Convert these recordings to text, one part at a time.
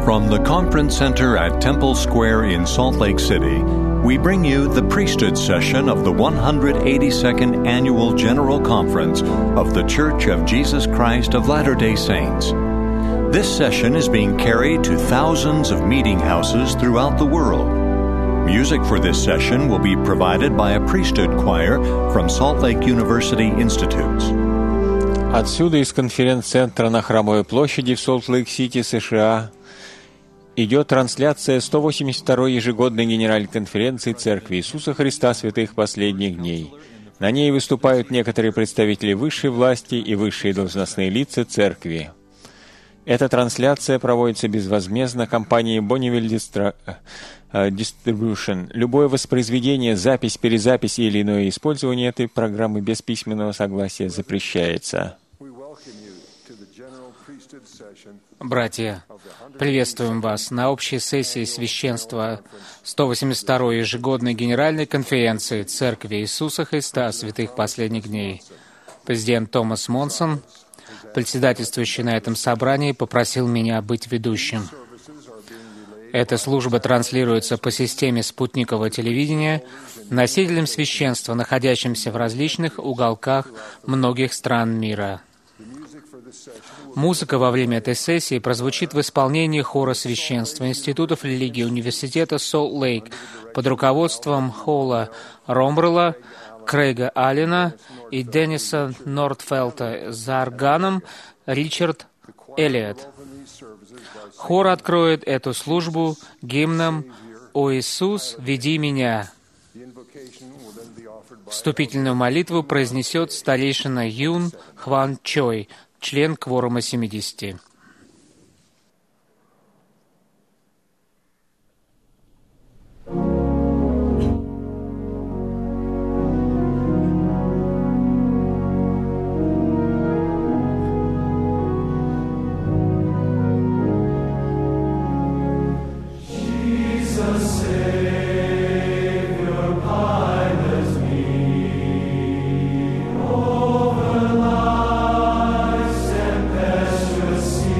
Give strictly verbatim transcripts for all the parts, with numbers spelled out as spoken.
From the Conference Center at Temple Square in Salt Lake City, we bring you the priesthood session of the one hundred eighty-second Annual General Conference of the Church of Jesus Christ of Latter-day Saints. This session is being carried to thousands of meeting houses throughout the world. Music for this session will be provided by a priesthood choir from Salt Lake University Institutes. Отсюда, из конференц-центра на Храмовой площади в Солт-Лейк-Сити, США, идет трансляция сто восемьдесят второй ежегодной генеральной конференции Церкви Иисуса Христа Святых Последних Дней. На ней выступают некоторые представители высшей власти и высшие должностные лица Церкви. Эта трансляция проводится безвозмездно компанией Bonneville Distribution. Любое воспроизведение, запись, перезапись или иное использование этой программы без письменного согласия запрещается. Братья, приветствуем вас на общей сессии священства сто восемьдесят второй ежегодной Генеральной конференции Церкви Иисуса Христа Святых Последних Дней. Президент Томас Монсон, председательствующий на этом собрании, попросил меня быть ведущим. Эта служба транслируется по системе спутникового телевидения носителям священства, находящимся в различных уголках многих стран мира. Музыка во время этой сессии прозвучит в исполнении хора священства Институтов религии Университета Солт-Лейк под руководством Холла Ромбрелла, Крейга Аллена и Денниса Нортфелта, за органом Ричард Эллиот. Хор откроет эту службу гимном «О Иисус, веди меня». Вступительную молитву произнесет старейшина Юн Хван Чой, член кворума семидесяти. See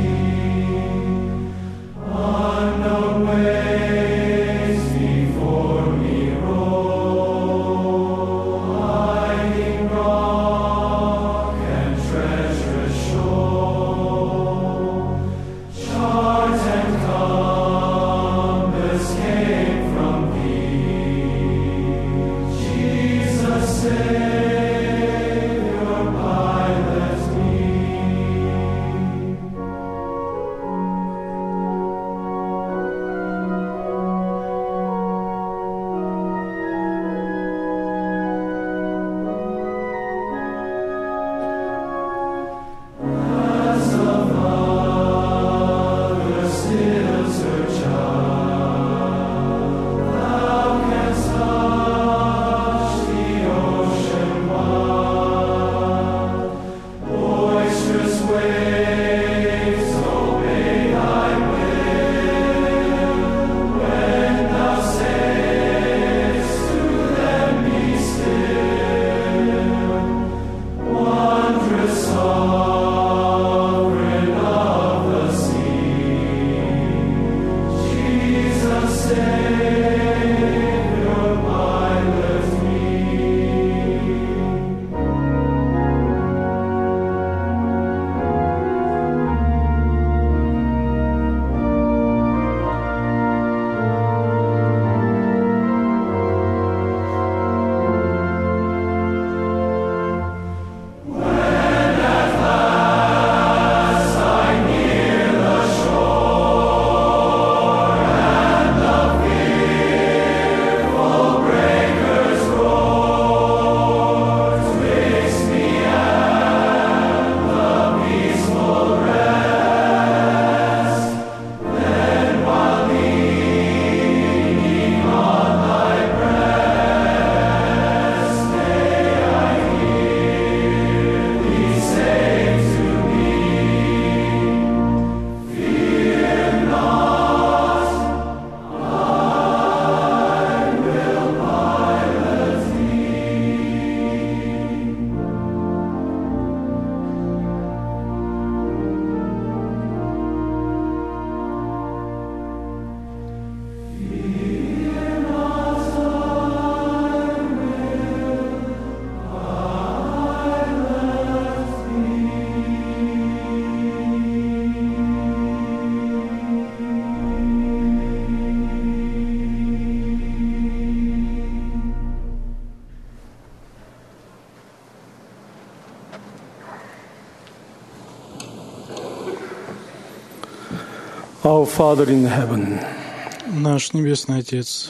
Our Father in heaven, Наш Небесный Отец,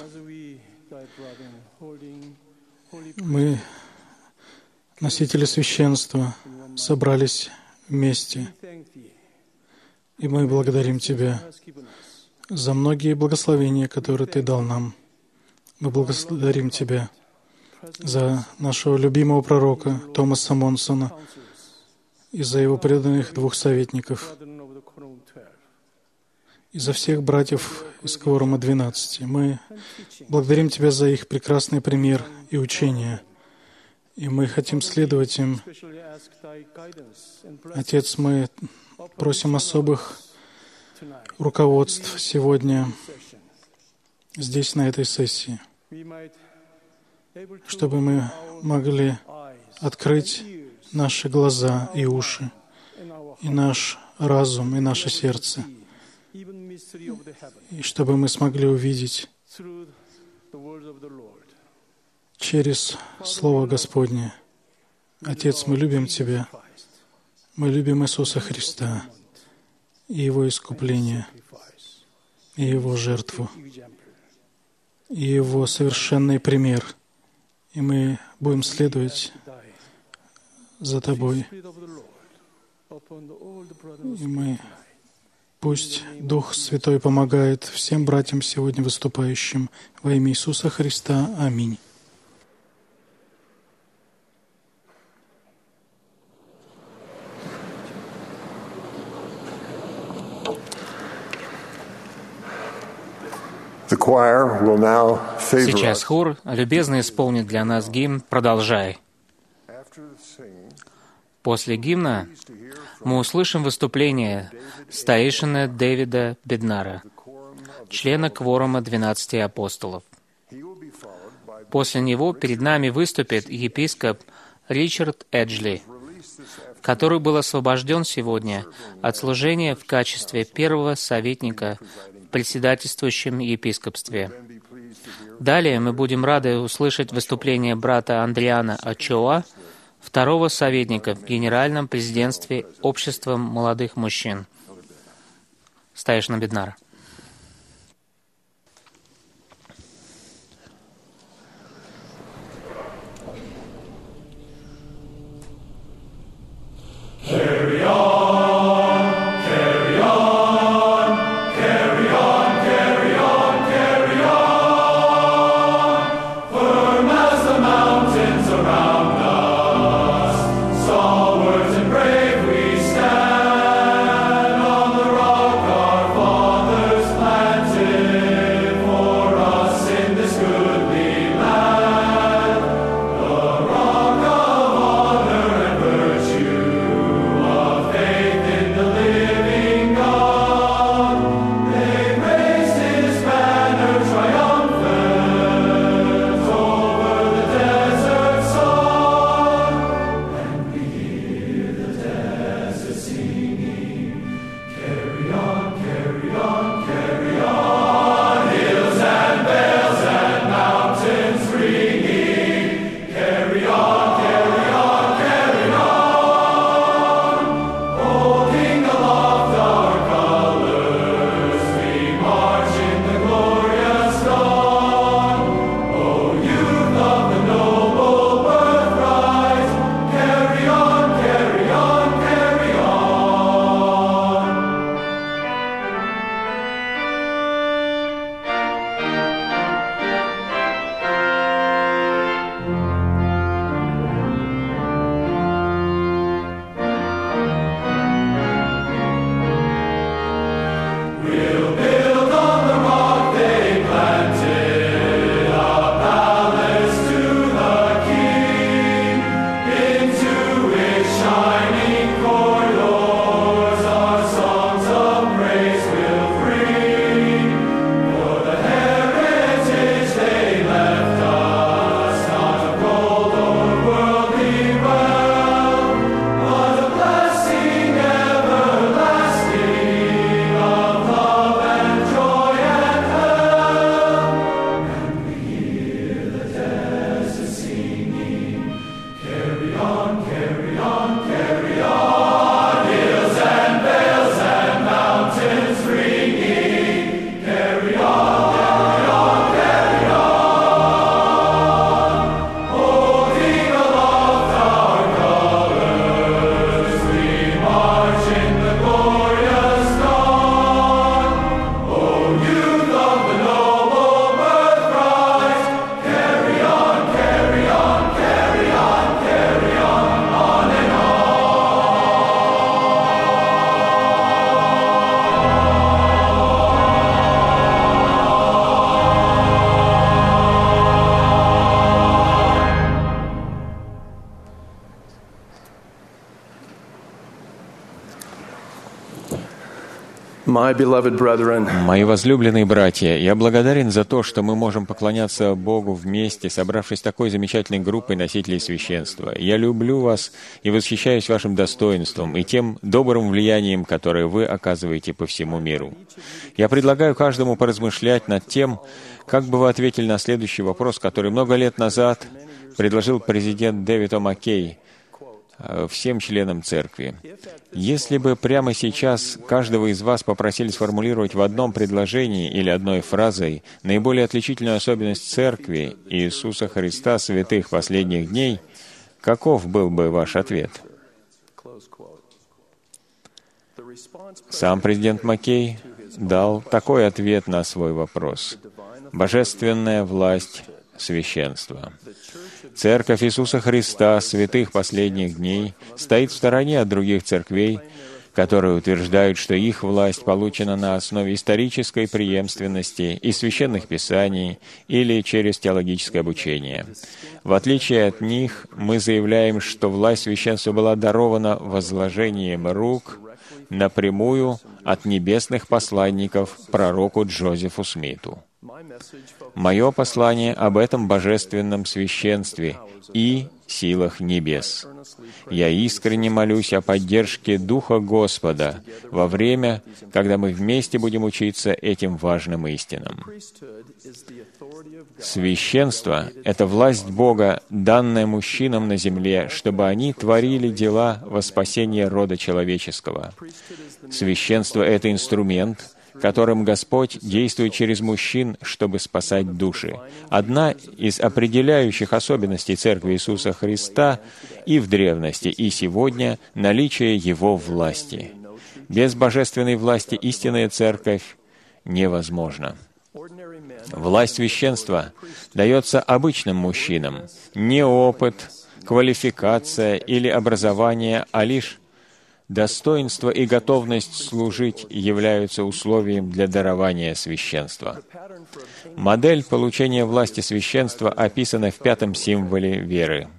мы, носители священства, собрались вместе, и мы благодарим Тебя за многие благословения, которые Ты дал нам. Мы благодарим Тебя за нашего любимого пророка Томаса Монсона и за его преданных двух советников, и за всех братьев из Кворума двенадцати. Мы благодарим Тебя за их прекрасный пример и учение, и мы хотим следовать им. Отец, мы просим особых руководств сегодня здесь, на этой сессии, чтобы мы могли открыть наши глаза и уши, и наш разум, и наше сердце, и чтобы мы смогли увидеть через Слово Господне. Отец, мы любим Тебя, мы любим Иисуса Христа и Его искупление, и Его жертву, и Его совершенный пример. И мы будем следовать за Тобой. И мы, пусть Дух Святой помогает всем братьям сегодня выступающим во имя Иисуса Христа. Аминь. Сейчас хор любезно исполнит для нас гимн «Продолжай». После гимна мы услышим выступление старейшины Дэвида Беднара, члена Кворума двенадцати апостолов. После него перед нами выступит епископ Ричард Эджли, который был освобожден сегодня от служения в качестве первого советника в председательствующем епископстве. Далее мы будем рады услышать выступление брата Андриана Ачоа, второго советника в Генеральном президентстве Общества молодых мужчин. Старейшина Беднара. Carry on, carry on, carry on, carry on, carry on. Firm as the mountains around us, stalwart and brave we stand on the rock our fathers My beloved brethren, Мои возлюбленные братья, я благодарен за то, что мы можем поклоняться Богу вместе, собравшись такой замечательной группой носителей священства. Я люблю вас и восхищаюсь вашим достоинством и тем добрым влиянием, которое вы оказываете по всему миру. Я предлагаю каждому поразмышлять над тем, как бы вы ответили на следующий вопрос, который много лет назад предложил президент Дэвид О. Маккей всем членам церкви. Если бы прямо сейчас каждого из вас попросили сформулировать в одном предложении или одной фразой наиболее отличительную особенность церкви Иисуса Христа святых последних дней, каков был бы ваш ответ? Сам президент Маккей дал такой ответ на свой вопрос. Божественная власть священства. Церковь Иисуса Христа, святых последних дней, стоит в стороне от других церквей, которые утверждают, что их власть получена на основе исторической преемственности из священных писаний или через теологическое обучение. В отличие от них, мы заявляем, что власть священства была дарована возложением рук напрямую от небесных посланников пророку Джозефу Смиту. Мое послание об этом божественном священстве и силах небес. Я искренне молюсь о поддержке Духа Господа во время, когда мы вместе будем учиться этим важным истинам. Священство — это власть Бога, данная мужчинам на земле, чтобы они творили дела во спасение рода человеческого. Священство — это инструмент, которым Господь действует через мужчин, чтобы спасать души. Одна из определяющих особенностей Церкви Иисуса Христа и в древности, и сегодня — наличие Его власти. Без божественной власти истинная Церковь невозможна. Власть священства дается обычным мужчинам, не опыт, квалификация или образование, а лишь достоинство и готовность служить являются условием для дарования священства. Модель получения власти священства описана в пятом символе веры.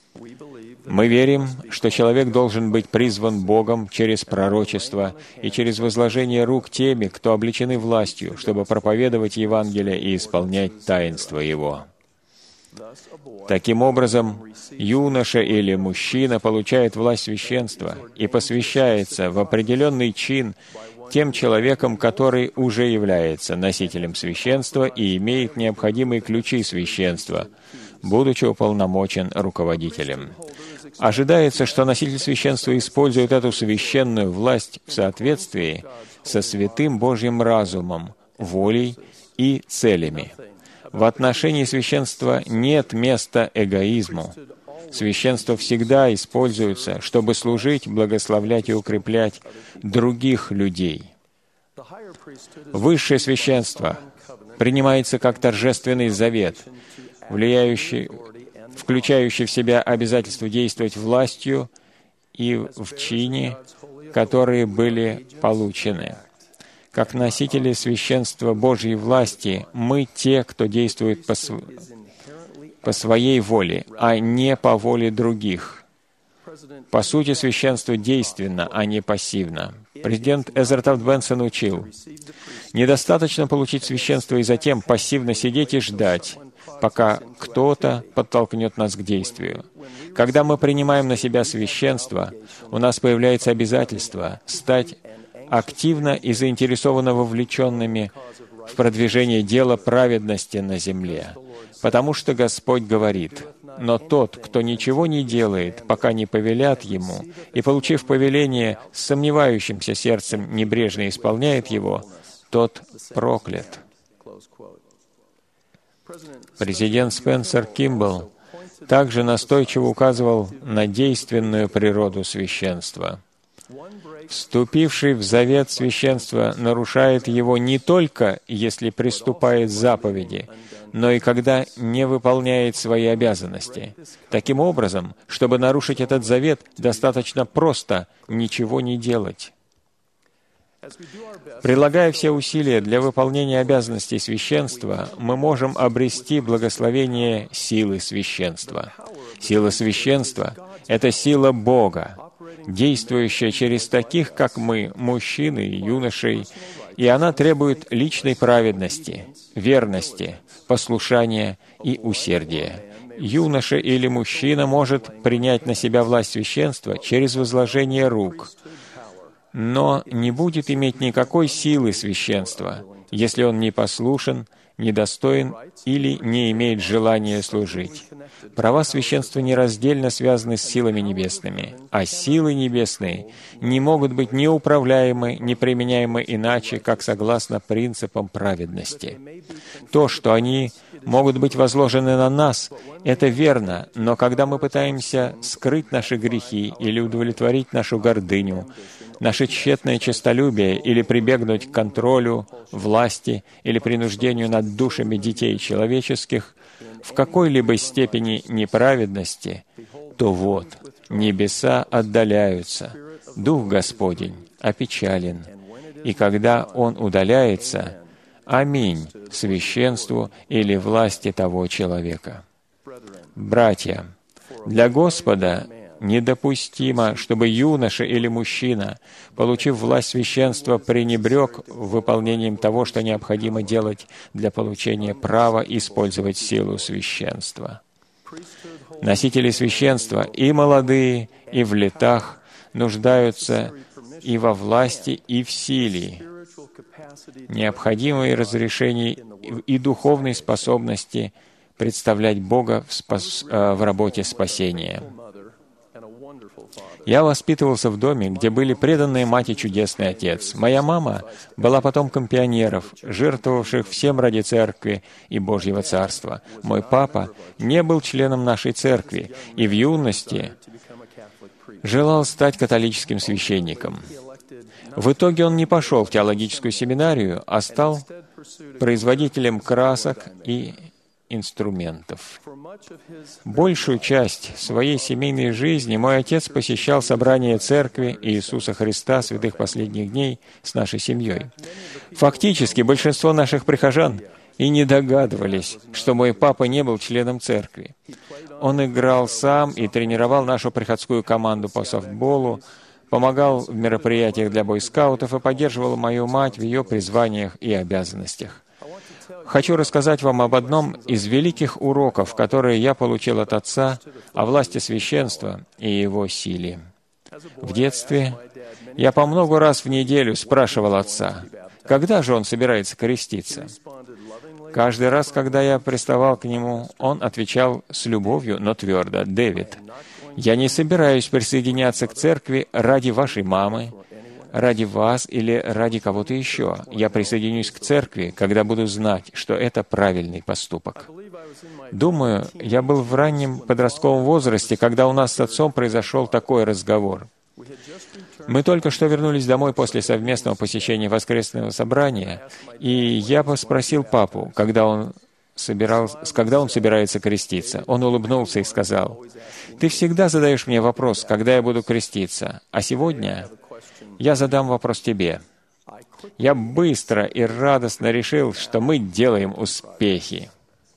Мы верим, что человек должен быть призван Богом через пророчество и через возложение рук теми, кто облечены властью, чтобы проповедовать Евангелие и исполнять таинство Его. Таким образом, юноша или мужчина получает власть священства и посвящается в определенный чин тем человеком, который уже является носителем священства и имеет необходимые ключи священства, будучи уполномочен руководителем. Ожидается, что носитель священства использует эту священную власть в соответствии со святым Божьим разумом, волей и целями. В отношении священства нет места эгоизму. Священство всегда используется, чтобы служить, благословлять и укреплять других людей. Высшее священство принимается как торжественный завет, влияющий, включающий в себя обязательство действовать властью и в чине, которые были получены. Как носители священства Божьей власти, мы те, кто действует по, св... по своей воле, а не по воле других. По сути, священство действенно, а не пассивно. Президент Эзра Тафт Бенсон учил: недостаточно получить священство и затем пассивно сидеть и ждать, пока кто-то подтолкнет нас к действию. Когда мы принимаем на себя священство, у нас появляется обязательство стать активно и заинтересованно вовлеченными в продвижение дела праведности на земле. Потому что Господь говорит: «Но тот, кто ничего не делает, пока не повелят ему, и, получив повеление, с сомневающимся сердцем небрежно исполняет его, тот проклят». Президент Спенсер Кимбл также настойчиво указывал на действенную природу священства. Вступивший в завет священства нарушает его не только, если приступает к заповеди, но и когда не выполняет свои обязанности. Таким образом, чтобы нарушить этот завет, достаточно просто ничего не делать. Прилагая все усилия для выполнения обязанностей священства, мы можем обрести благословение силы священства. Сила священства — это сила Бога, действующая через таких, как мы, мужчин и юношей, и она требует личной праведности, верности, послушания и усердия. Юноша или мужчина может принять на себя власть священства через возложение рук, но не будет иметь никакой силы священства, если он не послушен, недостоин или не имеет желания служить. Права священства нераздельно связаны с силами небесными, а силы небесные не могут быть ни управляемы, ни применяемы иначе, как согласно принципам праведности. То, что они могут быть возложены на нас, это верно, но когда мы пытаемся скрыть наши грехи или удовлетворить нашу гордыню, наше тщетное честолюбие или прибегнуть к контролю, власти или принуждению над душами детей человеческих в какой-либо степени неправедности, то вот, небеса отдаляются, Дух Господень опечален, и когда Он удаляется, аминь священству или власти того человека. Братья, для Господа недопустимо, чтобы юноша или мужчина, получив власть священства, пренебрег выполнением того, что необходимо делать для получения права использовать силу священства. Носители священства, и молодые, и в летах, нуждаются и во власти, и в силе, необходимые разрешения и духовной способности представлять Бога в, спас, в работе спасения. Я воспитывался в доме, где были преданные мать и чудесный отец. Моя мама была потомком пионеров, жертвовавших всем ради церкви и Божьего Царства. Мой папа не был членом нашей церкви и в юности желал стать католическим священником. В итоге он не пошел в теологическую семинарию, а стал производителем красок и инструментов. Большую часть своей семейной жизни мой отец посещал собрания Церкви Иисуса Христа Святых Последних Дней с нашей семьей. Фактически, большинство наших прихожан и не догадывались, что мой папа не был членом церкви. Он играл сам и тренировал нашу приходскую команду по софтболу, помогал в мероприятиях для бойскаутов и поддерживал мою мать в ее призваниях и обязанностях. Хочу рассказать вам об одном из великих уроков, которые я получил от Отца о власти священства и его силе. В детстве я по много раз в неделю спрашивал Отца, когда же Он собирается креститься. Каждый раз, когда я приставал к Нему, Он отвечал с любовью, но твердо: «Дэвид, я не собираюсь присоединяться к церкви ради вашей мамы, ради вас или ради кого-то еще. Я присоединюсь к церкви, когда буду знать, что это правильный поступок». Думаю, я был в раннем подростковом возрасте, когда у нас с отцом произошел такой разговор. Мы только что вернулись домой после совместного посещения воскресного собрания, и я спросил папу, когда он собирал, когда он собирается креститься. Он улыбнулся и сказал: «Ты всегда задаешь мне вопрос, когда я буду креститься, а сегодня я задам вопрос тебе». Я быстро и радостно решил, что мы делаем успехи.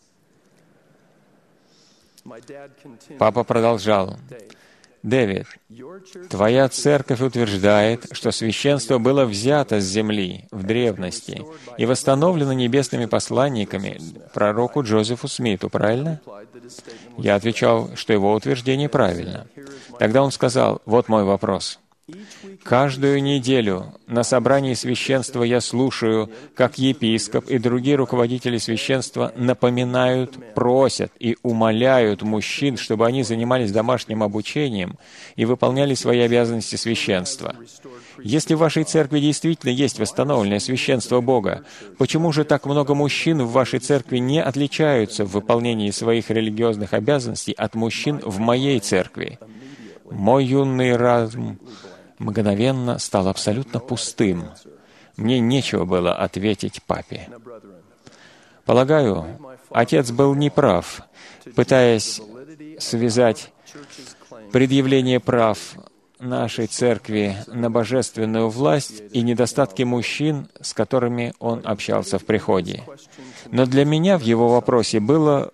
Папа продолжал: «Дэвид, твоя церковь утверждает, что священство было взято с земли в древности и восстановлено небесными посланниками пророку Джозефу Смиту, правильно?» Я отвечал, что его утверждение правильно. Тогда он сказал: «Вот мой вопрос. Каждую неделю на собрании священства я слушаю, как епископ и другие руководители священства напоминают, просят и умоляют мужчин, чтобы они занимались домашним обучением и выполняли свои обязанности священства. Если в вашей церкви действительно есть восстановленное священство Бога, почему же так много мужчин в вашей церкви не отличаются в выполнении своих религиозных обязанностей от мужчин в моей церкви?» Мой юный разум мгновенно стал абсолютно пустым. Мне нечего было ответить папе. Полагаю, отец был неправ, пытаясь связать предъявление прав нашей церкви на божественную власть и недостатки мужчин, с которыми он общался в приходе. Но для меня в его вопросе было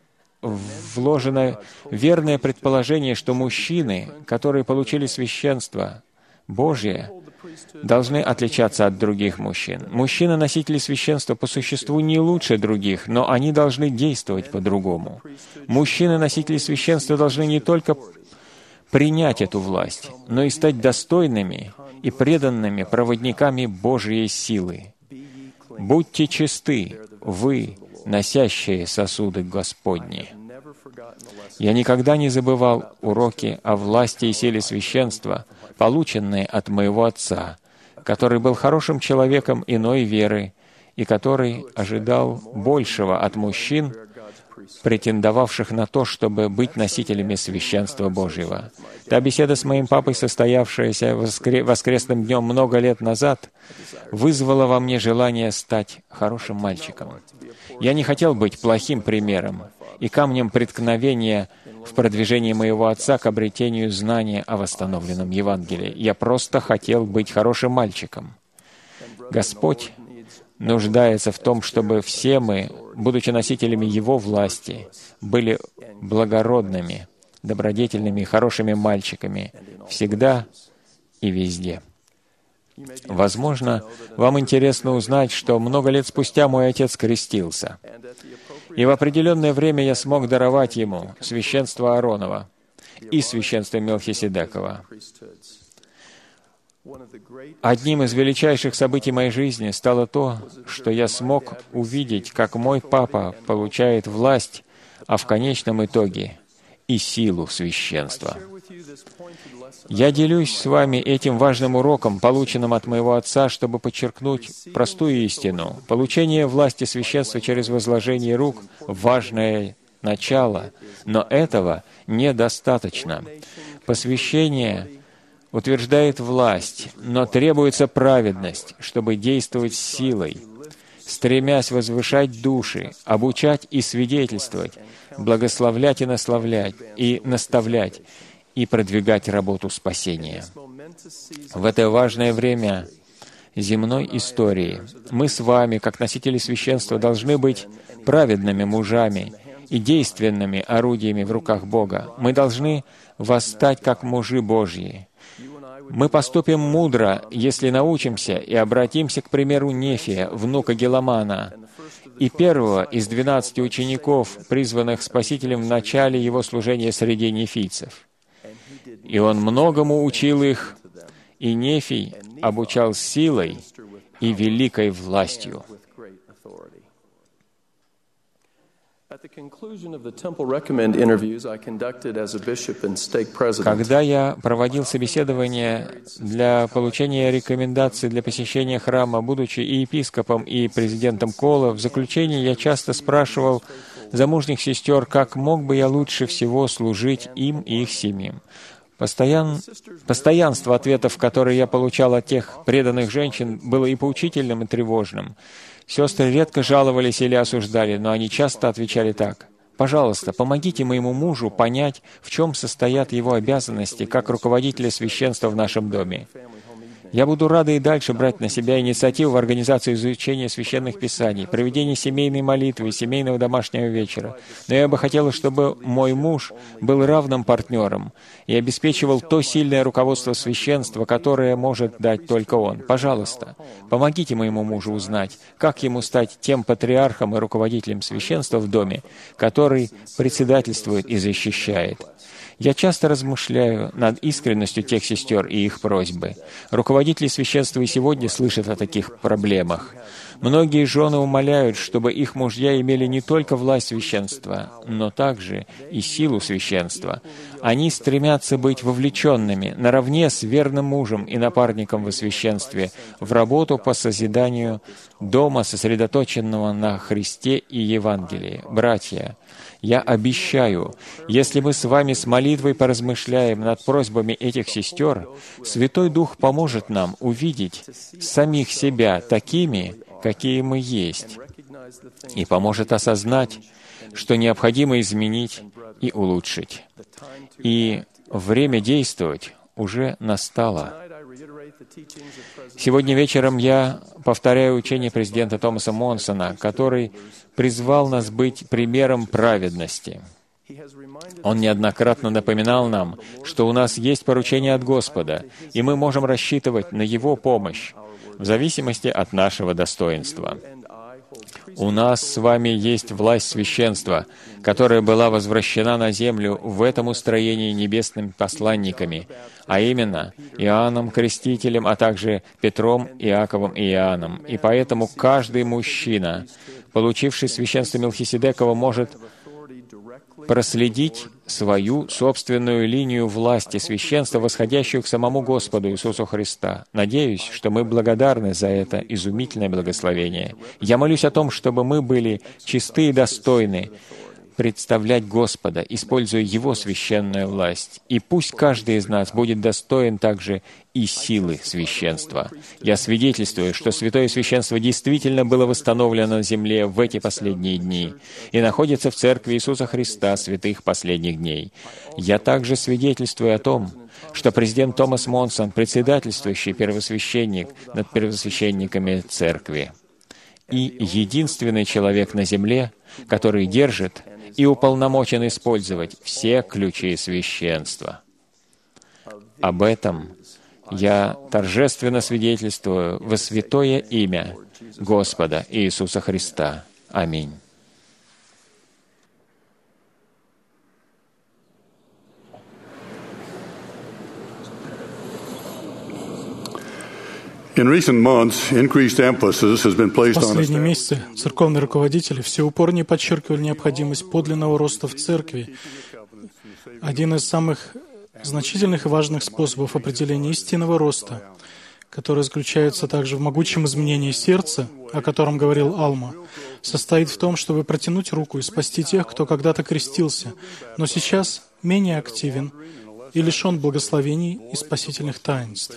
вложено верное предположение, что мужчины, которые получили священство Божие, должны отличаться от других мужчин. Мужчины, носители священства, по существу не лучше других, но они должны действовать по-другому. Мужчины, носители священства, должны не только принять эту власть, но и стать достойными и преданными проводниками Божьей силы. Будьте чисты, вы, носящие сосуды Господни. Я никогда не забывал уроки о власти и силе священства, полученные от моего отца, который был хорошим человеком иной веры и который ожидал большего от мужчин, претендовавших на то, чтобы быть носителями священства Божьего. Та беседа с моим папой, состоявшаяся воскре... воскресным днем много лет назад, вызвала во мне желание стать хорошим мальчиком. Я не хотел быть плохим примером и камнем преткновения в продвижении моего отца к обретению знания о восстановленном Евангелии. Я просто хотел быть хорошим мальчиком. Господь нуждается в том, чтобы все мы, будучи носителями Его власти, были благородными, добродетельными и хорошими мальчиками всегда и везде. Возможно, вам интересно узнать, что много лет спустя мой отец крестился, и в определенное время я смог даровать ему священство Ааронова и священство Мелхиседекова. Одним из величайших событий моей жизни стало то, что я смог увидеть, как мой папа получает власть, а в конечном итоге и силу священства. Я делюсь с вами этим важным уроком, полученным от моего отца, чтобы подчеркнуть простую истину. Получение власти священства через возложение рук — важное начало, но этого недостаточно. Посвящение утверждает власть, но требуется праведность, чтобы действовать с силой, стремясь возвышать души, обучать и свидетельствовать, благословлять и наславлять, и наставлять, и продвигать работу спасения. В это важное время земной истории мы с вами, как носители священства, должны быть праведными мужами и действенными орудиями в руках Бога. Мы должны восстать как мужи Божьи. Мы поступим мудро, если научимся и обратимся к примеру Нефия, внука Геламана, и первого из двенадцати учеников, призванных Спасителем в начале его служения среди нефийцев. И он многому учил их, и Нефий обучал силой и великой властью. Когда я проводил собеседование для получения рекомендаций для посещения храма, будучи и епископом, и президентом Кола, в заключение я часто спрашивал замужних сестер, как мог бы я лучше всего служить им и их семьям. Постоян... Постоянство ответов, которые я получал от тех преданных женщин, было и поучительным, и тревожным. Сестры редко жаловались или осуждали, но они часто отвечали так: «Пожалуйста, помогите моему мужу понять, в чем состоят его обязанности как руководителя священства в нашем доме. Я буду рада и дальше брать на себя инициативу в организации изучения священных писаний, проведения семейной молитвы и семейного домашнего вечера. Но я бы хотела, чтобы мой муж был равным партнером и обеспечивал то сильное руководство священства, которое может дать только он. Пожалуйста, помогите моему мужу узнать, как ему стать тем патриархом и руководителем священства в доме, который председательствует и защищает». Я часто размышляю над искренностью тех сестер и их просьбы. Руководители священства и сегодня слышат о таких проблемах. Многие жены умоляют, чтобы их мужья имели не только власть священства, но также и силу священства. Они стремятся быть вовлеченными наравне с верным мужем и напарником во священстве в работу по созиданию дома, сосредоточенного на Христе и Евангелии. Братья, я обещаю, если мы с вами с молитвой поразмышляем над просьбами этих сестер, Святой Дух поможет нам увидеть самих себя такими, какие мы есть, и поможет осознать, что необходимо изменить и улучшить. И время действовать уже настало. Сегодня вечером я повторяю учение президента Томаса Монсона, который призвал нас быть примером праведности. Он неоднократно напоминал нам, что у нас есть поручение от Господа, и мы можем рассчитывать на Его помощь в зависимости от нашего достоинства. У нас с вами есть власть священства, которая была возвращена на землю в этом устроении небесными посланниками, а именно Иоанном Крестителем, а также Петром, Иаковом и Иоанном. И поэтому каждый мужчина, получивший священство Мелхиседекова, может проследить свою собственную линию власти священства, восходящую к самому Господу Иисусу Христа. Надеюсь, что мы благодарны за это изумительное благословение. Я молюсь о том, чтобы мы были чисты и достойны представлять Господа, используя Его священную власть. И пусть каждый из нас будет достоин также и силы священства. Я свидетельствую, что святое священство действительно было восстановлено на земле в эти последние дни и находится в Церкви Иисуса Христа святых последних дней. Я также свидетельствую о том, что президент Томас Монсон, председательствующий первосвященник над первосвященниками Церкви, и единственный человек на земле, который держит и уполномочен использовать все ключи священства. Об этом я торжественно свидетельствую во святое имя Господа Иисуса Христа. Аминь. In recent months, increased emphasis has been placed В on последние месяцы церковные руководители все упорнее подчеркивали необходимость подлинного роста в церкви. Один из самых значительных и важных способов определения истинного роста, который заключается также в могучем изменении сердца, о котором говорил Алма, состоит в том, чтобы протянуть руку и спасти тех, кто когда-то крестился, но сейчас менее активен и лишен благословений и спасительных таинств.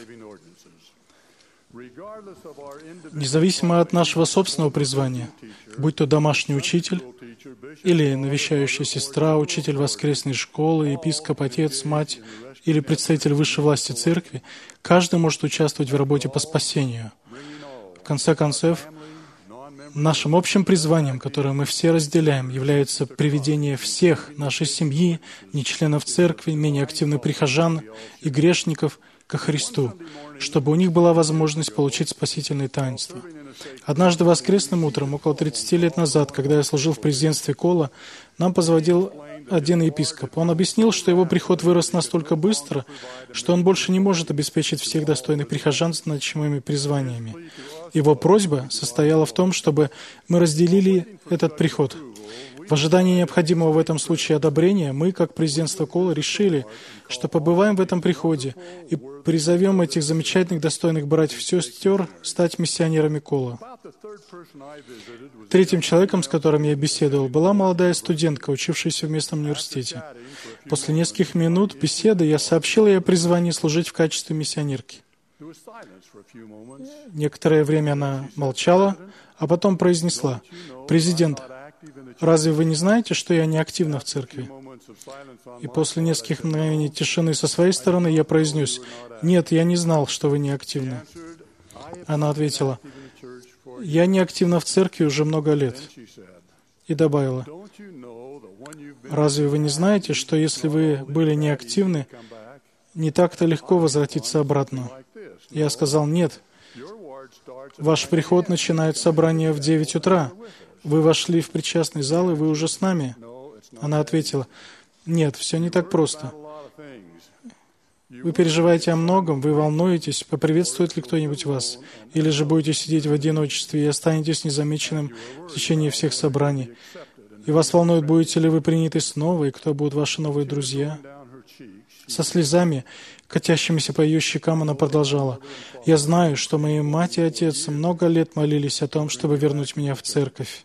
Независимо от нашего собственного призвания, будь то домашний учитель или навещающая сестра, учитель воскресной школы, епископ, отец, мать или представитель высшей власти церкви, каждый может участвовать в работе по спасению. В конце концов, нашим общим призванием, которое мы все разделяем, является приведение всех нашей семьи, не членов церкви, менее активных прихожан и грешников ко Христу, чтобы у них была возможность получить спасительные таинства. Однажды воскресным утром, около тридцати лет назад, когда я служил в президентстве Кола, нам позвонил один епископ. Он объяснил, что его приход вырос настолько быстро, что он больше не может обеспечить всех достойных прихожан с значимыми призваниями. Его просьба состояла в том, чтобы мы разделили этот приход. В ожидании необходимого в этом случае одобрения, мы, как президентство Кола, решили, что побываем в этом приходе и призовем этих замечательных, достойных братьев и сестер стать миссионерами Кола. Третьим человеком, с которым я беседовал, была молодая студентка, учившаяся в местном университете. После нескольких минут беседы я сообщил ей о призвании служить в качестве миссионерки. Некоторое время она молчала, а потом произнесла: «Президент, разве вы не знаете, что я не активна в церкви?» И после нескольких мгновений тишины со своей стороны я произнес: «Нет, я не знал, что вы не активны». Она ответила: «Я не активна в церкви уже много лет». И добавила: «Разве вы не знаете, что если вы были неактивны, не так-то легко возвратиться обратно?» Я сказал: «Нет. Ваш приход начинает собрание в девять утра. Вы вошли в причастный зал, и вы уже с нами». Она ответила: «Нет, все не так просто. Вы переживаете о многом, вы волнуетесь, поприветствует ли кто-нибудь вас, или же будете сидеть в одиночестве и останетесь незамеченным в течение всех собраний. И вас волнует, будете ли вы приняты снова, и кто будут ваши новые друзья». Со слезами, катящимися по ее щекам, она продолжала: «Я знаю, что мои мать и отец много лет молились о том, чтобы вернуть меня в церковь».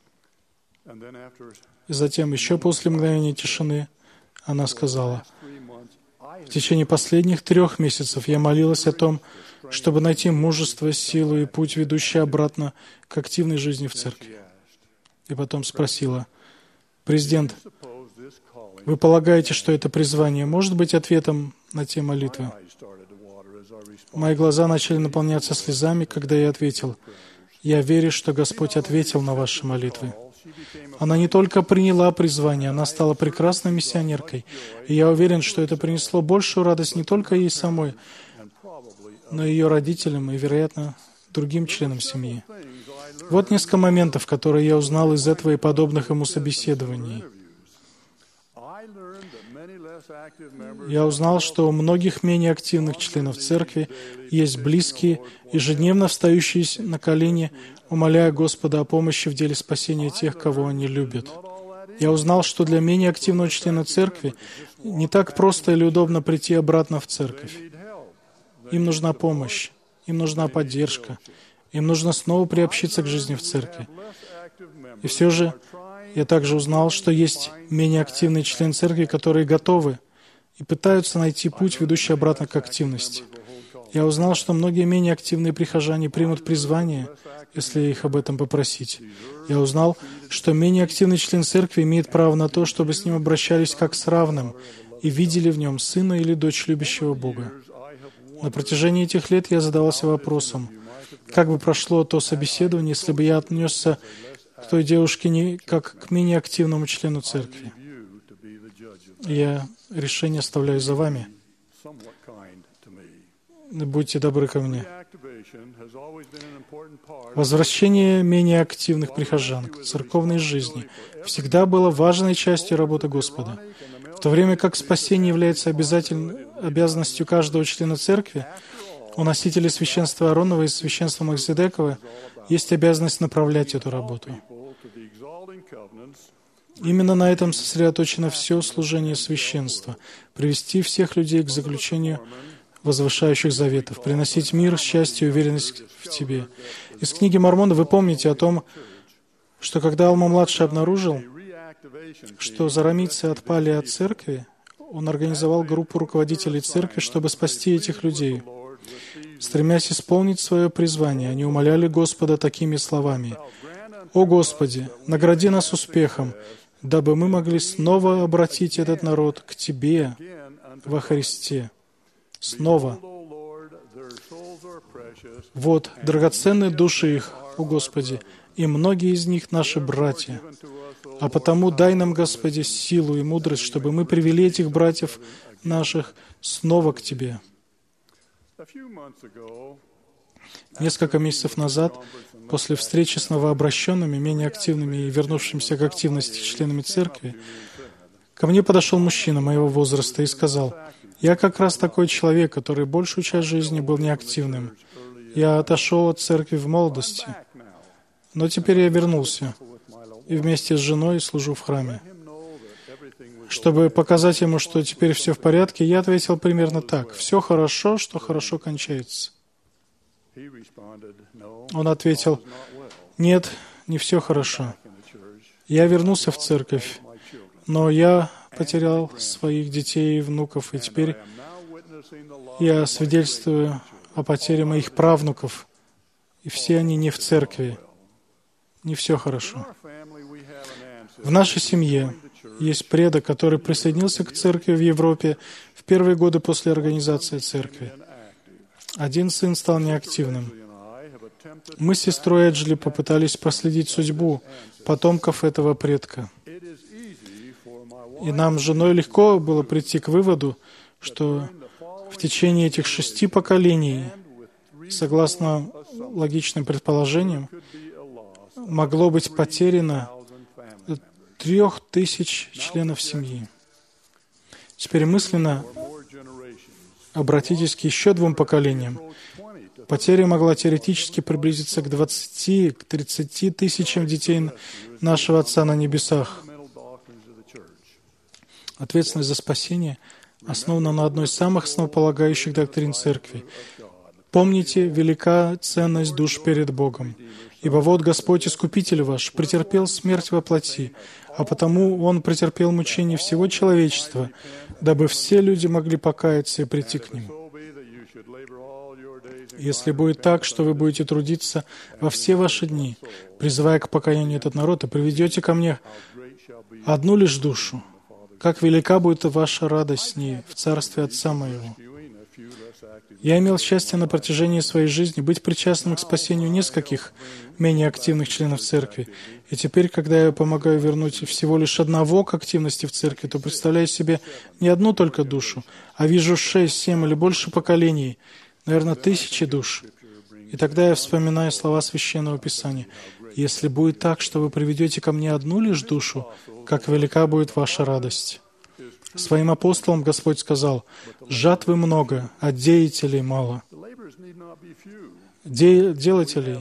И затем, еще после мгновения тишины, она сказала: «В течение последних трех месяцев я молилась о том, чтобы найти мужество, силу и путь, ведущий обратно к активной жизни в церкви». И потом спросила: «Президент, вы полагаете, что это призвание может быть ответом на те молитвы?» Мои глаза начали наполняться слезами, когда я ответил: «Я верю, что Господь ответил на ваши молитвы». Она не только приняла призвание, она стала прекрасной миссионеркой. И я уверен, что это принесло большую радость не только ей самой, но и ее родителям и, вероятно, другим членам семьи. Вот несколько моментов, которые я узнал из этого и подобных ему собеседований. Я узнал, что у многих менее активных членов церкви есть близкие, ежедневно встающие на колени, умоляя Господа о помощи в деле спасения тех, кого они любят. Я узнал, что для менее активного члена церкви не так просто или удобно прийти обратно в церковь. Им нужна помощь, им нужна поддержка, им нужно снова приобщиться к жизни в церкви. И все же я также узнал, что есть менее активные члены церкви, которые готовы и пытаются найти путь, ведущий обратно к активности. Я узнал, что многие менее активные прихожане примут призвание, если их об этом попросить. Я узнал, что менее активный член церкви имеет право на то, чтобы с ним обращались как с равным и видели в нем сына или дочь любящего Бога. На протяжении этих лет я задавался вопросом, как бы прошло то собеседование, если бы я отнесся к той девушке не как к менее активному члену церкви. Я решение оставляю за вами. Будьте добры ко мне. Возвращение менее активных прихожан к церковной жизни всегда было важной частью работы Господа. В то время как спасение является обязательной обязанностью каждого члена церкви, у носителей священства Ааронова и священства Мелхиседекова есть обязанность направлять эту работу. Именно на этом сосредоточено все служение священства — привести всех людей к заключению возвышающих заветов, приносить мир, счастье и уверенность в тебе. Из книги Мормона вы помните о том, что когда Алма-младший обнаружил, что зарамийцы отпали от церкви, он организовал группу руководителей церкви, чтобы спасти этих людей. Стремясь исполнить свое призвание, они умоляли Господа такими словами: «О Господи, награди нас успехом, дабы мы могли снова обратить этот народ к Тебе во Христе». Снова. Вот, драгоценные души их, о Господи, и многие из них наши братья. А потому дай нам, Господи, силу и мудрость, чтобы мы привели этих братьев наших снова к Тебе. Несколько месяцев назад, после встречи с новообращенными, менее активными и вернувшимися к активности членами церкви, ко мне подошел мужчина моего возраста и сказал: «Я как раз такой человек, который большую часть жизни был неактивным. Я отошел от церкви в молодости, но теперь я вернулся и вместе с женой служу в храме». Чтобы показать ему, что теперь все в порядке, я ответил примерно так: «Все хорошо, что хорошо кончается». Он ответил: «Нет, не все хорошо. Я вернулся в церковь, но я потерял своих детей и внуков, и теперь я свидетельствую о потере моих правнуков, и все они не в церкви. Не все хорошо». В нашей семье есть предок, который присоединился к церкви в Европе в первые годы после организации церкви. Один сын стал неактивным. Мы с сестрой Эджли попытались проследить судьбу потомков этого предка. И нам с женой легко было прийти к выводу, что в течение этих шести поколений, согласно логичным предположениям, могло быть потеряно трех тысяч членов семьи. Теперь мысленно обратитесь к еще двум поколениям. Потеря могла теоретически приблизиться к двадцати, к тридцати тысячам детей нашего Отца на небесах. Ответственность за спасение основана на одной из самых основополагающих доктрин Церкви. Помните, велика ценность душ перед Богом. Ибо вот Господь, Искупитель ваш, претерпел смерть во плоти, а потому Он претерпел мучение всего человечества, дабы все люди могли покаяться и прийти к Нему. Если будет так, что вы будете трудиться во все ваши дни, призывая к покаянию этот народ, и приведете ко мне одну лишь душу, как велика будет ваша радость с ней в Царстве Отца Моего. Я имел счастье на протяжении своей жизни быть причастным к спасению нескольких менее активных членов церкви. И теперь, когда я помогаю вернуть всего лишь одного к активности в церкви, то представляю себе не одну только душу, а вижу шесть, семь или больше поколений, наверное, тысячи душ. И тогда я вспоминаю слова Священного Писания. «Если будет так, что вы приведете ко мне одну лишь душу, как велика будет ваша радость». Своим апостолам Господь сказал: «Жатвы много, а деятелей мало». Де- делателей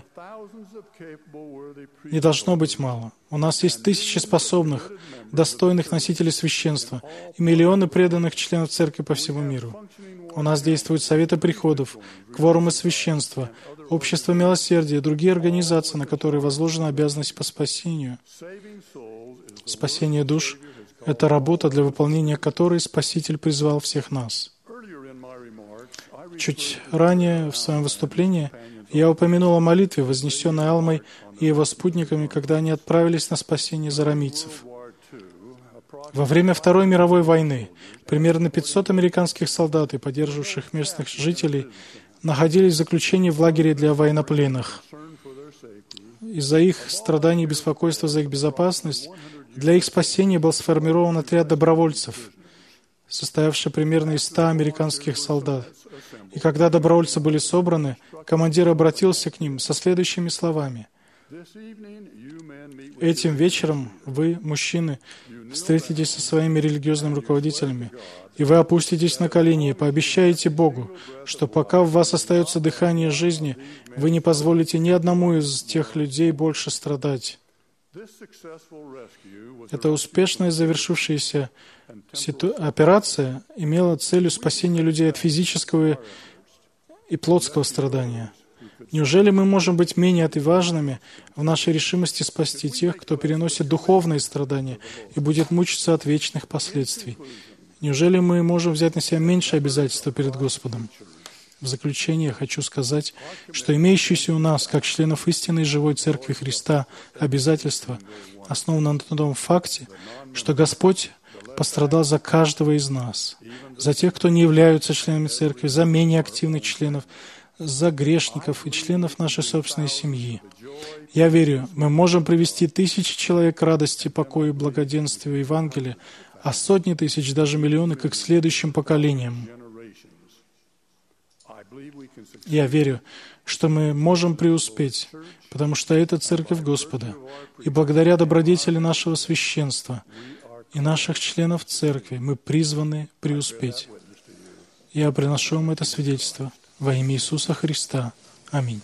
не должно быть мало. У нас есть тысячи способных, достойных носителей священства и миллионы преданных членов церкви по всему миру. У нас действуют советы приходов, кворумы священства, общество милосердия и другие организации, на которые возложена обязанность по спасению. Спасение душ — это работа, для выполнения которой Спаситель призвал всех нас. Чуть ранее в своем выступлении я упомянул о молитве, вознесенной Алмой и его спутниками, когда они отправились на спасение зарамийцев. Во время Второй мировой войны примерно пятьсот американских солдат и поддерживавших местных жителей находились в заключении в лагере для военнопленных. Из-за их страданий и беспокойства за их безопасность для их спасения был сформирован отряд добровольцев, состоявший примерно из ста американских солдат. И когда добровольцы были собраны, командир обратился к ним со следующими словами: «Этим вечером вы, мужчины, встретитесь со своими религиозными руководителями, и вы опуститесь на колени и пообещаете Богу, что пока в вас остается дыхание жизни, вы не позволите ни одному из тех людей больше страдать». Эта успешно завершившаяся ситу... операция имела целью спасения людей от физического и плотского страдания. Неужели мы можем быть менее отважными в нашей решимости спасти тех, кто переносит духовные страдания и будет мучиться от вечных последствий? Неужели мы можем взять на себя меньше обязательства перед Господом? В заключение я хочу сказать, что имеющиеся у нас, как членов истинной живой Церкви Христа, обязательства основаны на том факте, что Господь пострадал за каждого из нас, за тех, кто не являются членами Церкви, за менее активных членов, за грешников и членов нашей собственной семьи. Я верю, мы можем привести тысячи человек к радости, покою и благоденствию Евангелия, а сотни тысяч, даже миллионы, к следующим поколениям. Я верю, что мы можем преуспеть, потому что это Церковь Господа. И благодаря добродетели нашего священства и наших членов Церкви мы призваны преуспеть. Я приношу вам это свидетельство во имя Иисуса Христа. Аминь.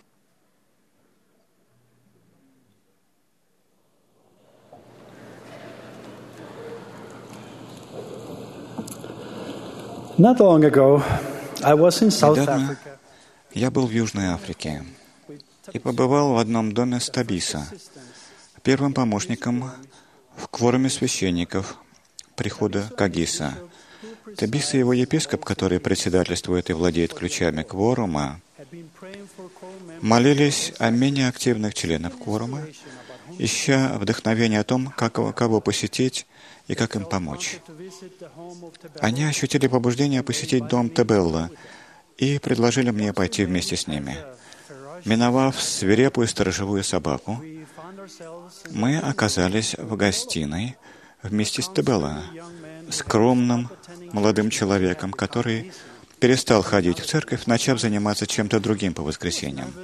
Not long ago, I was in South Недавно Africa. я был в Южной Африке и побывал в одном доме с Табиса, первым помощником в кворуме священников прихода Кагиса. Табиса и его епископ, который председательствует и владеет ключами кворума, молились о менее активных членах кворума, ища вдохновение о том, как, кого посетить и как им помочь. Они ощутили побуждение посетить дом Тебелла и предложили мне пойти вместе с ними. Миновав свирепую сторожевую собаку, мы оказались в гостиной вместе с Тебелла, скромным молодым человеком, который перестал ходить в церковь, начав заниматься чем-то другим по воскресеньям.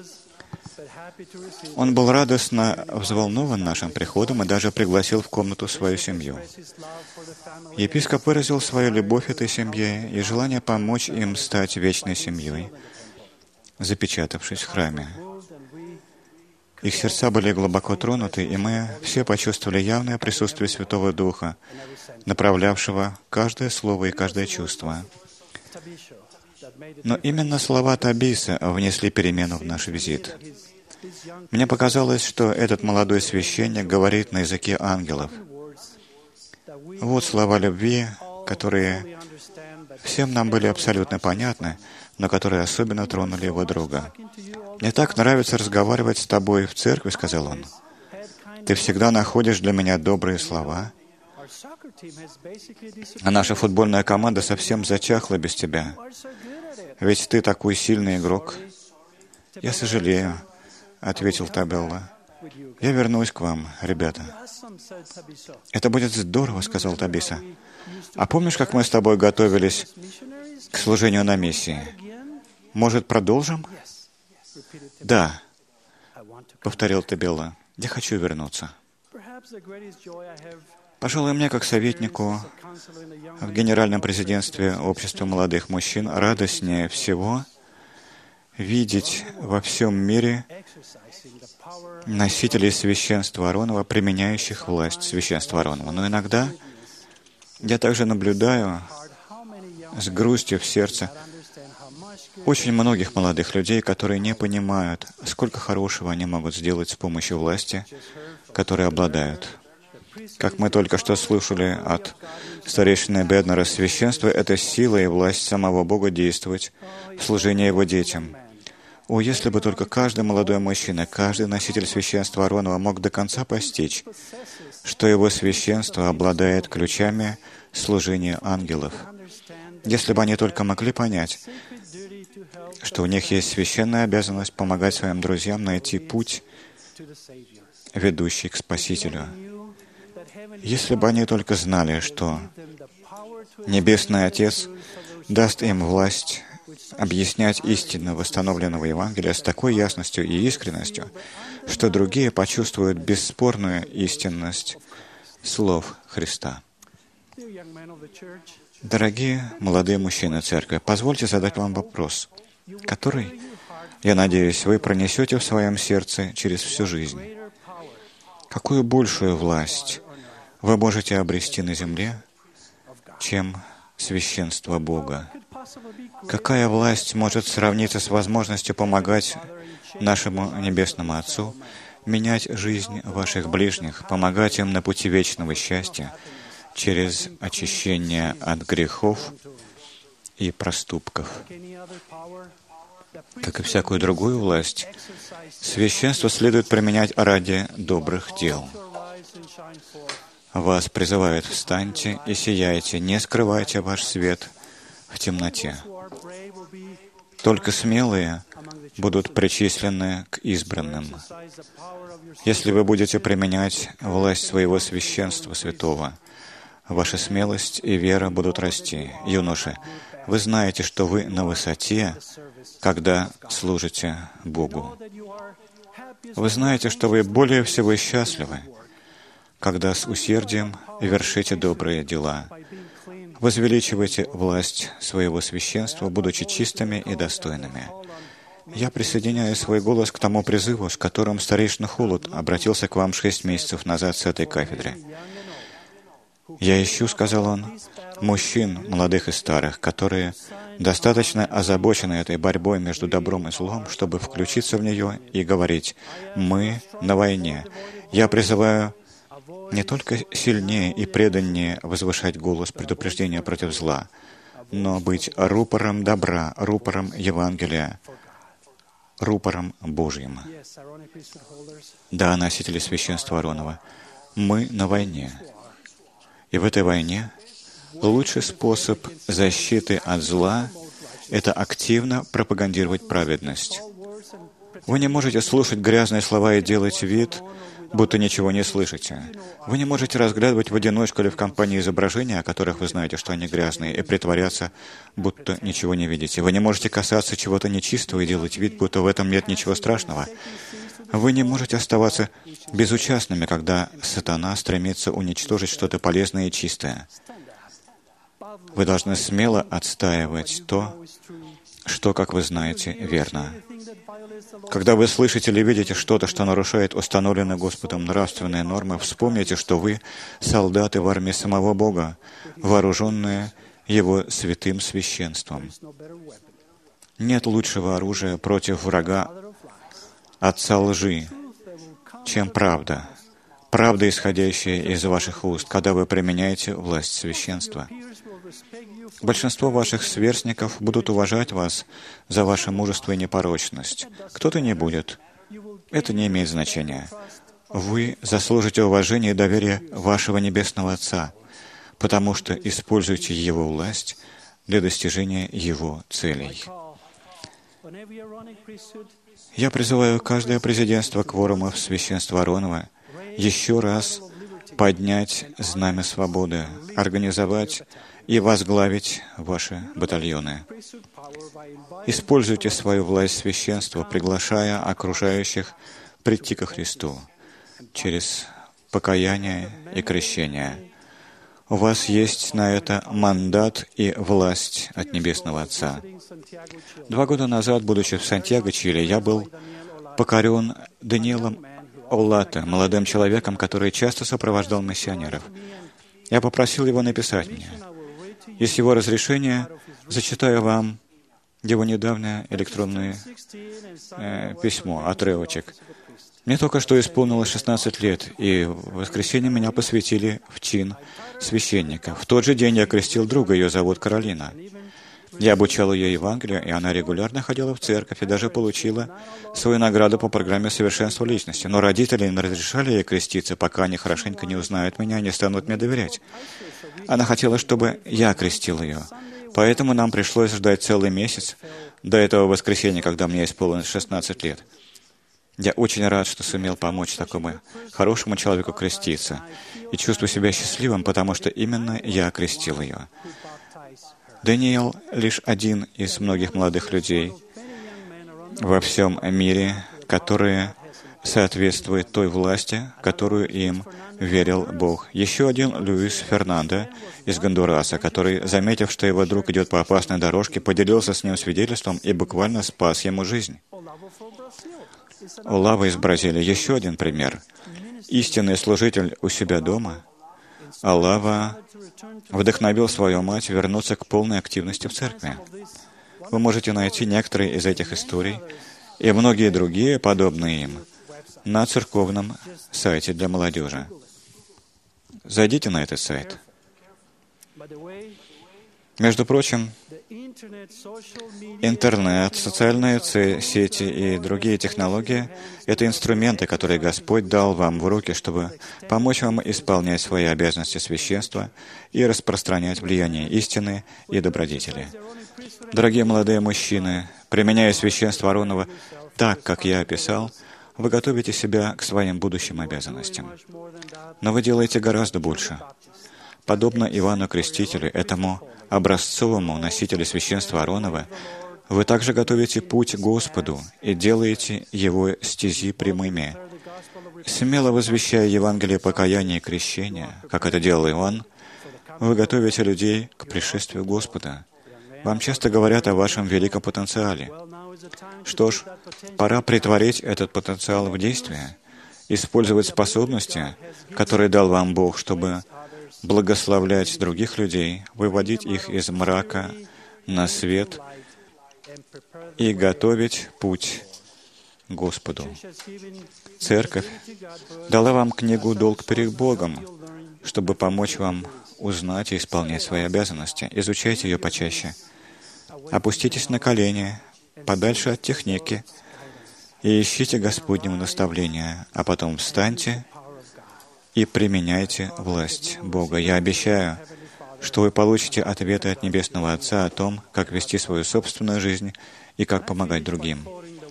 Он был радостно взволнован нашим приходом и даже пригласил в комнату свою семью. Епископ выразил свою любовь этой семье и желание помочь им стать вечной семьей, запечатавшись в храме. Их сердца были глубоко тронуты, и мы все почувствовали явное присутствие Святого Духа, направлявшего каждое слово и каждое чувство. Но именно слова Табиса внесли перемену в наш визит. Мне показалось, что этот молодой священник говорит на языке ангелов. Вот слова любви, которые всем нам были абсолютно понятны, но которые особенно тронули его друга. «Мне так нравится разговаривать с тобой в церкви», — сказал он. «Ты всегда находишь для меня добрые слова, а наша футбольная команда совсем зачахла без тебя. Ведь ты такой сильный игрок. Я сожалею, ответил Табелла. Я вернусь к вам, ребята. Это будет здорово, сказал Табиса. А помнишь, как мы с тобой готовились к служению на миссии? Может, продолжим? Да, повторил Табелла. Я хочу вернуться. Пожалуй, мне, как советнику в Генеральном президентстве Общества молодых мужчин, радостнее всего видеть во всем мире носителей священства Ааронова, применяющих власть священства Ааронова. Но иногда я также наблюдаю с грустью в сердце очень многих молодых людей, которые не понимают, сколько хорошего они могут сделать с помощью власти, которой обладают. Как мы только что слышали от старейшины Беднера, священство — это сила и власть самого Бога действовать в служении Его детям. О, если бы только каждый молодой мужчина, каждый носитель священства Ааронова мог до конца постичь, что его священство обладает ключами служения ангелов. Если бы они только могли понять, что у них есть священная обязанность помогать своим друзьям найти путь, ведущий к Спасителю. Если бы они только знали, что Небесный Отец даст им власть объяснять истину восстановленного Евангелия с такой ясностью и искренностью, что другие почувствуют бесспорную истинность слов Христа. Дорогие молодые мужчины Церкви, позвольте задать вам вопрос, который, я надеюсь, вы пронесете в своем сердце через всю жизнь. Какую большую власть вы можете обрести на земле, чем священство Бога? Какая власть может сравниться с возможностью помогать нашему Небесному Отцу менять жизнь ваших ближних, помогать им на пути вечного счастья через очищение от грехов и проступков? Как и всякую другую власть, священство следует применять ради добрых дел. Вас призывают: встаньте и сияйте, не скрывайте ваш свет в темноте. Только смелые будут причислены к избранным. Если вы будете применять власть своего священства святого, ваша смелость и вера будут расти. Юноши, вы знаете, что вы на высоте, когда служите Богу. Вы знаете, что вы более всего счастливы, когда с усердием вершите добрые дела. Возвеличивайте власть своего священства, будучи чистыми и достойными. Я присоединяю свой голос к тому призыву, с которым старейшина Холод обратился к вам шесть месяцев назад с этой кафедры. «Я ищу, — сказал он, — мужчин, молодых и старых, которые достаточно озабочены этой борьбой между добром и злом, чтобы включиться в нее и говорить: мы на войне. Я призываю не только сильнее и преданнее возвышать голос предупреждения против зла, но быть рупором добра, рупором Евангелия, рупором Божьим». Да, носители священства Ааронова, мы на войне. И в этой войне лучший способ защиты от зла — это активно пропагандировать праведность. Вы не можете слушать грязные слова и делать вид, будто ничего не слышите. Вы не можете разглядывать в одиночку или в компании изображения, о которых вы знаете, что они грязные, и притворяться, будто ничего не видите. Вы не можете касаться чего-то нечистого и делать вид, будто в этом нет ничего страшного. Вы не можете оставаться безучастными, когда сатана стремится уничтожить что-то полезное и чистое. Вы должны смело отстаивать то, что, как вы знаете, верно. Когда вы слышите или видите что-то, что нарушает установленные Господом нравственные нормы, вспомните, что вы солдаты в армии самого Бога, вооруженные Его святым священством. Нет лучшего оружия против врага, отца лжи, чем правда. Правда, исходящая из ваших уст, когда вы применяете власть священства. Большинство ваших сверстников будут уважать вас за ваше мужество и непорочность. Кто-то не будет. Это не имеет значения. Вы заслужите уважение и доверие вашего Небесного Отца, потому что используете Его власть для достижения Его целей. Я призываю каждое президентство кворумов священства Аронова еще раз поднять знамя свободы, организовать и возглавить ваши батальоны. Используйте свою власть священства, приглашая окружающих прийти ко Христу через покаяние и крещение. У вас есть на это мандат и власть от Небесного Отца. Два года назад, будучи в Сантьяго, Чили, я был покорен Даниэлом Оллато, молодым человеком, который часто сопровождал миссионеров. Я попросил его написать мне. И с его разрешения зачитаю вам его недавнее электронное э, письмо, отрывочек. Мне только что исполнилось шестнадцать лет, и в воскресенье меня посвятили в чин священника. В тот же день я крестил друга, ее зовут Каролина. Я обучал ее Евангелию, и она регулярно ходила в церковь и даже получила свою награду по программе совершенства личности. Но родители не разрешали ей креститься, пока они хорошенько не узнают меня и не станут мне доверять. Она хотела, чтобы я крестил ее. Поэтому нам пришлось ждать целый месяц до этого воскресенья, когда мне исполнилось шестнадцать лет. Я очень рад, что сумел помочь такому хорошему человеку креститься. И чувствую себя счастливым, потому что именно я крестил ее. Даниэл — лишь один из многих молодых людей во всем мире, которые соответствуют той власти, которую им верил Бог. Еще один — Луис Фернандо из Гондураса, который, заметив, что его друг идет по опасной дорожке, поделился с ним свидетельством и буквально спас ему жизнь. Олаво из Бразилии — еще один пример. Истинный служитель у себя дома. Олаво вдохновил свою мать вернуться к полной активности в церкви. Вы можете найти некоторые из этих историй и многие другие, подобные им, на церковном сайте для молодежи. Зайдите на этот сайт. Между прочим, интернет, социальные сети и другие технологии — это инструменты, которые Господь дал вам в руки, чтобы помочь вам исполнять свои обязанности священства и распространять влияние истины и добродетели. Дорогие молодые мужчины, применяя священство Аронова так, как я описал, вы готовите себя к своим будущим обязанностям. Но вы делаете гораздо больше. Подобно Иоанну Крестителю, этому образцовому носителю священства Аронова, вы также готовите путь Господу и делаете Его стези прямыми. Смело возвещая Евангелие покаяния и крещения, как это делал Иоанн, вы готовите людей к пришествию Господа. Вам часто говорят о вашем великом потенциале. Что ж, пора претворить этот потенциал в действие, использовать способности, которые дал вам Бог, чтобы благословлять других людей, выводить их из мрака на свет и готовить путь Господу. Церковь дала вам книгу «Долг перед Богом», чтобы помочь вам узнать и исполнять свои обязанности. Изучайте ее почаще. Опуститесь на колени, подальше от техники, и ищите Господнего наставления, а потом встаньте и применяйте власть Бога. Я обещаю, что вы получите ответы от Небесного Отца о том, как вести свою собственную жизнь и как помогать другим.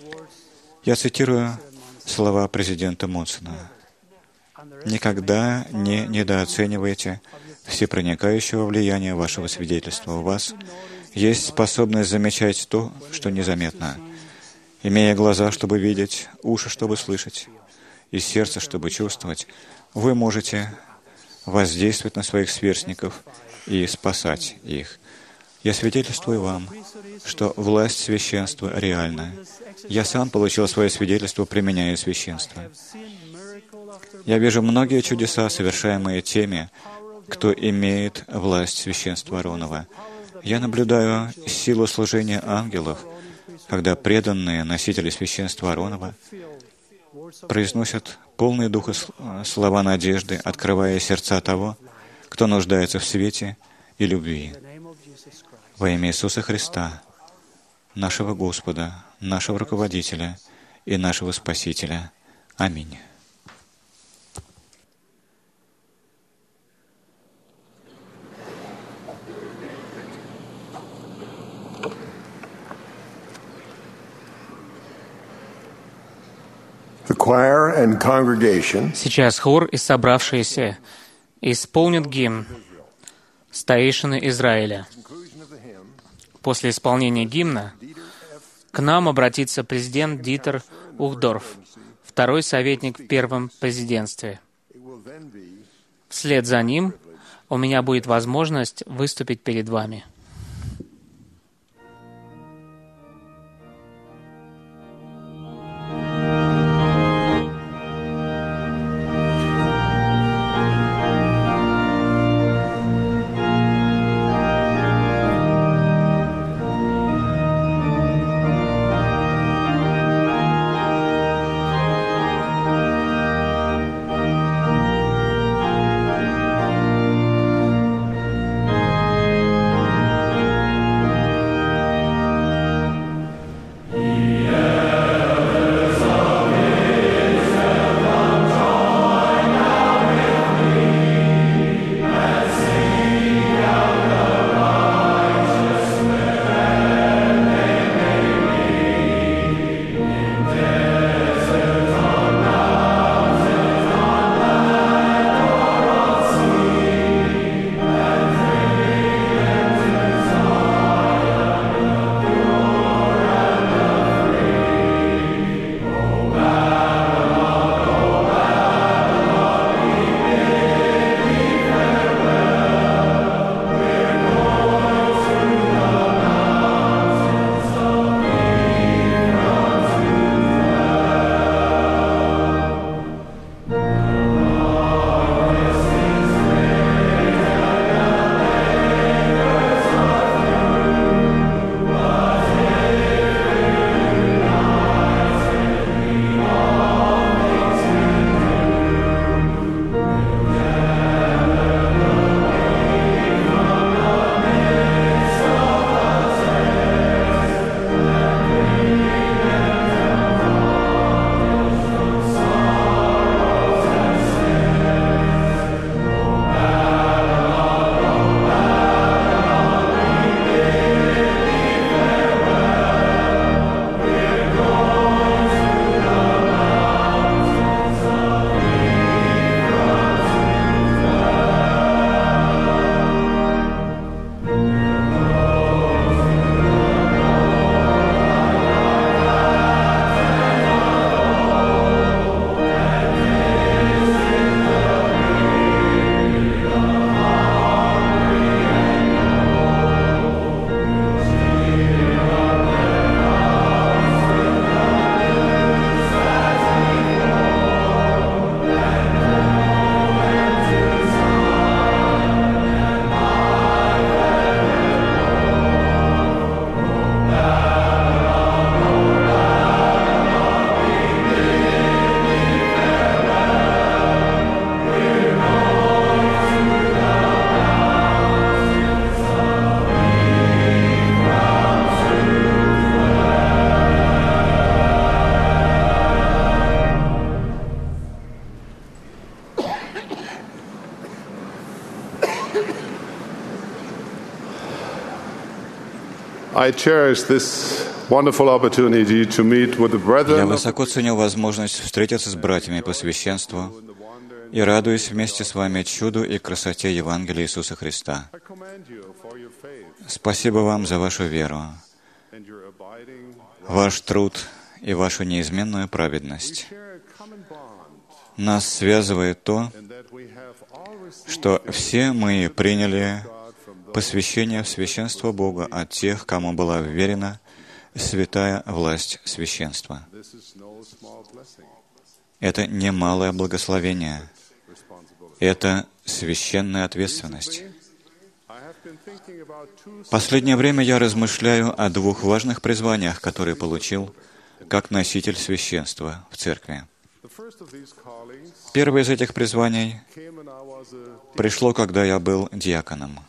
Я цитирую слова президента Монсона. «Никогда не недооценивайте всепроникающего влияния вашего свидетельства. У вас есть способность замечать то, что незаметно, имея глаза, чтобы видеть, уши, чтобы слышать, и сердце, чтобы чувствовать. Вы можете воздействовать на своих сверстников и спасать их. Я свидетельствую вам, что власть священства реальна. Я сам получил свое свидетельство, применяя священство. Я вижу многие чудеса, совершаемые теми, кто имеет власть священства Аронова. Я наблюдаю силу служения ангелов, когда преданные носители священства Аронова произносят полные духа слова надежды, открывая сердца того, кто нуждается в свете и любви. Во имя Иисуса Христа, нашего Господа, нашего Руководителя и нашего Спасителя. Аминь. Сейчас хор и собравшиеся исполнят гимн «Старейшины Израиля». После исполнения гимна к нам обратится президент Дитер Ухдорф, второй советник в первом президентстве. Вслед за ним у меня будет возможность выступить перед вами. I cherish this wonderful opportunity to meet with the brethren. Я высоко ценю возможность встретиться с братьями по священству и радуюсь вместе с вами чуду и красоте Евангелия Иисуса Христа. Спасибо вам за вашу веру, ваш труд и вашу неизменную праведность. Нас связывает то, что все мы приняли посвящение в священство Бога от тех, кому была вверена святая власть священства. Это не малое благословение, это священная ответственность. В последнее время я размышляю о двух важных призваниях, которые получил как носитель священства в церкви. Первое из этих призваний пришло, когда я был диаконом.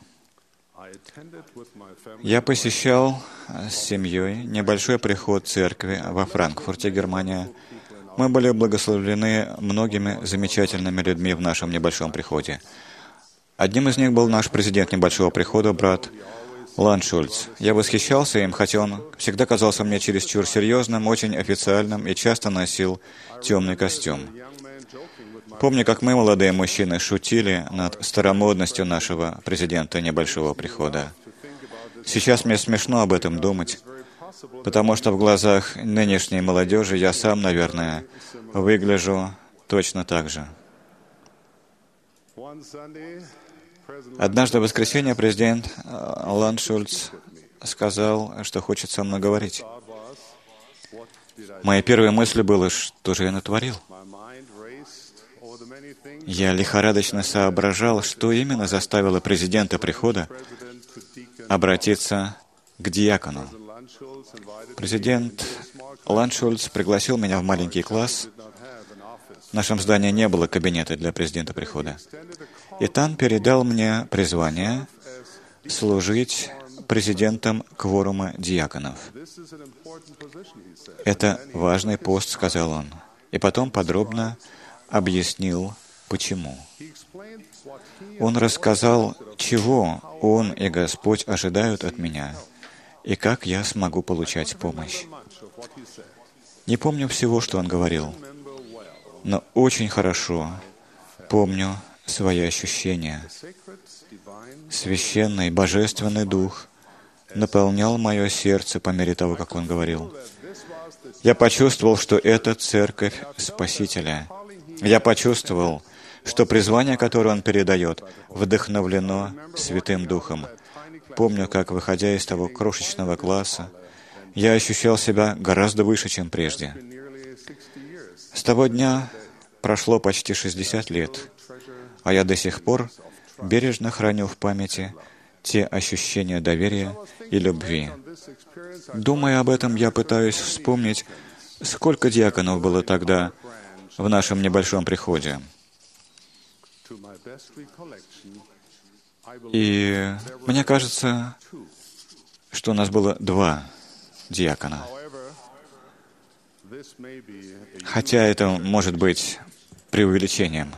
Я посещал с семьей небольшой приход церкви во Франкфурте, Германия. Мы были благословлены многими замечательными людьми в нашем небольшом приходе. Одним из них был наш президент небольшого прихода, брат Ландшульц. Я восхищался им, хотя он всегда казался мне чересчур серьезным, очень официальным и часто носил темный костюм. Помню, как мы, молодые мужчины, шутили над старомодностью нашего президента небольшого прихода. Сейчас мне смешно об этом думать, потому что в глазах нынешней молодежи я сам, наверное, выгляжу точно так же. Однажды в воскресенье президент Ландшульц сказал, что хочет со мной говорить. Моей первой мыслью было, что же я натворил. Я лихорадочно соображал, что именно заставило президента прихода обратиться к диакону. Президент Ландшульц пригласил меня в маленький класс. В нашем здании не было кабинета для президента прихода. И там передал мне призвание служить президентом кворума диаконов. Это важный пост, сказал он. И потом подробно объяснил, почему. Он рассказал, чего Он и Господь ожидают от меня, и как я смогу получать помощь. Не помню всего, что он говорил, но очень хорошо помню свои ощущения. Священный, божественный Дух наполнял мое сердце по мере того, как он говорил. Я почувствовал, что это церковь Спасителя. Я почувствовал, что призвание, которое он передает, вдохновлено Святым Духом. Помню, как, выходя из того крошечного класса, я ощущал себя гораздо выше, чем прежде. С того дня прошло почти шестьдесят лет, а я до сих пор бережно храню в памяти те ощущения доверия и любви. Думая об этом, я пытаюсь вспомнить, сколько диаконов было тогда в нашем небольшом приходе. И мне кажется, что у нас было два диакона. Хотя это может быть преувеличением.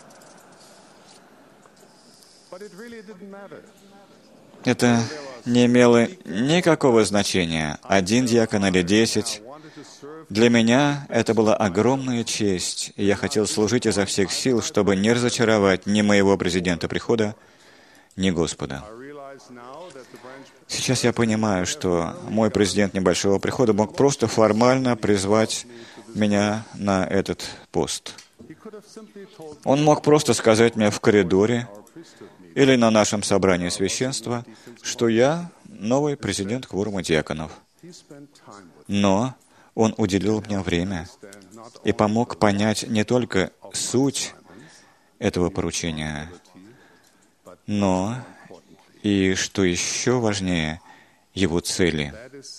Это не имело никакого значения, один диакон или десять. Для меня это была огромная честь, и я хотел служить изо всех сил, чтобы не разочаровать ни моего президента прихода, ни Господа. Сейчас я понимаю, что мой президент небольшого прихода мог просто формально призвать меня на этот пост. Он мог просто сказать мне в коридоре или на нашем собрании священства, что я новый президент кворума диаконов. Но он уделил мне время и помог понять не только суть этого поручения, но и, что еще важнее, его цели.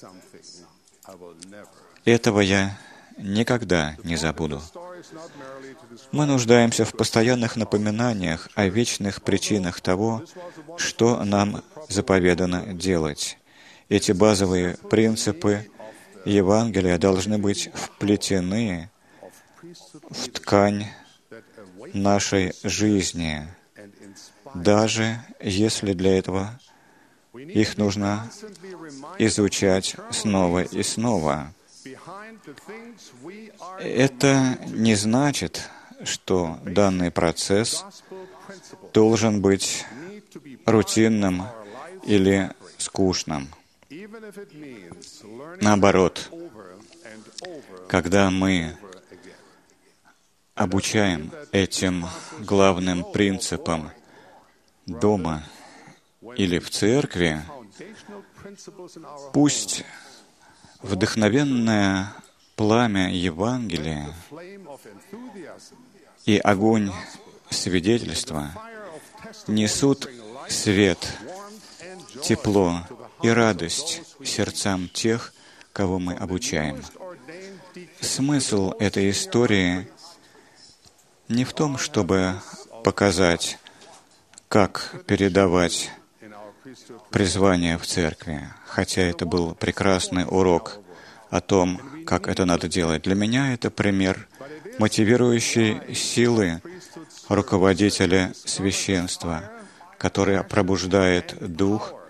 Этого я никогда не забуду. Мы нуждаемся в постоянных напоминаниях о вечных причинах того, что нам заповедано делать. Эти базовые принципы Евангелия должны быть вплетены в ткань нашей жизни, даже если для этого их нужно изучать снова и снова. Это не значит, что данный процесс должен быть рутинным или скучным. Наоборот, когда мы обучаем этим главным принципам дома или в церкви, пусть вдохновенное пламя Евангелия и огонь свидетельства несут свет, тепло и радость сердцам тех, кого мы обучаем. Смысл этой истории не в том, чтобы показать, как передавать призвание в церкви, хотя это был прекрасный урок о том, как это надо делать. Для меня это пример мотивирующей силы руководителя священства, которая пробуждает дух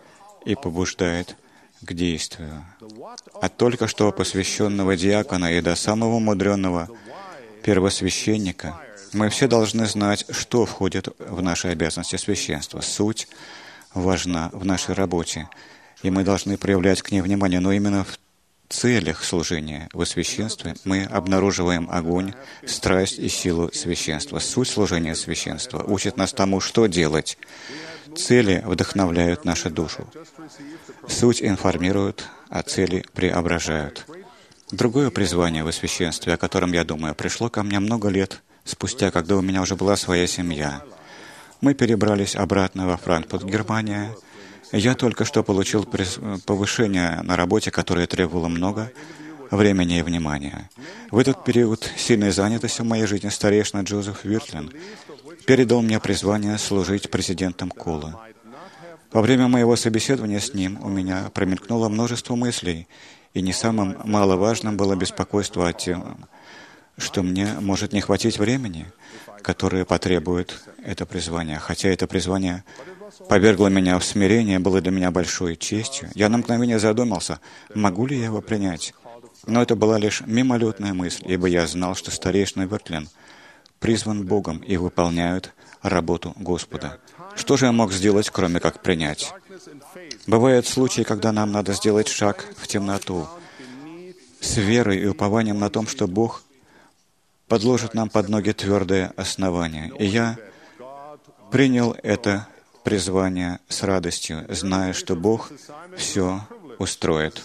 и побуждает к действию. От только что посвященного диакона и до самого мудренного первосвященника мы все должны знать, что входит в наши обязанности священства. Суть важна в нашей работе, и мы должны проявлять к ней внимание, но именно в целях служения во священстве мы обнаруживаем огонь, страсть и силу священства. Суть служения священства учит нас тому, что делать. Цели вдохновляют нашу душу. Суть информирует, а цели преображают. Другое призвание во священстве, о котором я думаю, пришло ко мне много лет спустя, когда у меня уже была своя семья. Мы перебрались обратно во Франкфурт, Германия. Я только что получил повышение на работе, которое требовало много времени и внимания. В этот период сильной занятости в моей жизни старейшина Джозеф Виртлин передал мне призвание служить президентом Кола. Во время моего собеседования с ним у меня промелькнуло множество мыслей, и не самым маловажным было беспокойство о том, что мне может не хватить времени, которое потребует это призвание. Хотя это призвание повергло меня в смирение, было для меня большой честью. Я на мгновение задумался, могу ли я его принять. Но это была лишь мимолетная мысль, ибо я знал, что старейшина Виртлин призван Богом и выполняют работу Господа. Что же я мог сделать, кроме как принять? Бывают случаи, когда нам надо сделать шаг в темноту с верой и упованием на том, что Бог подложит нам под ноги твердое основание. И я принял это призвание с радостью, зная, что Бог все устроит.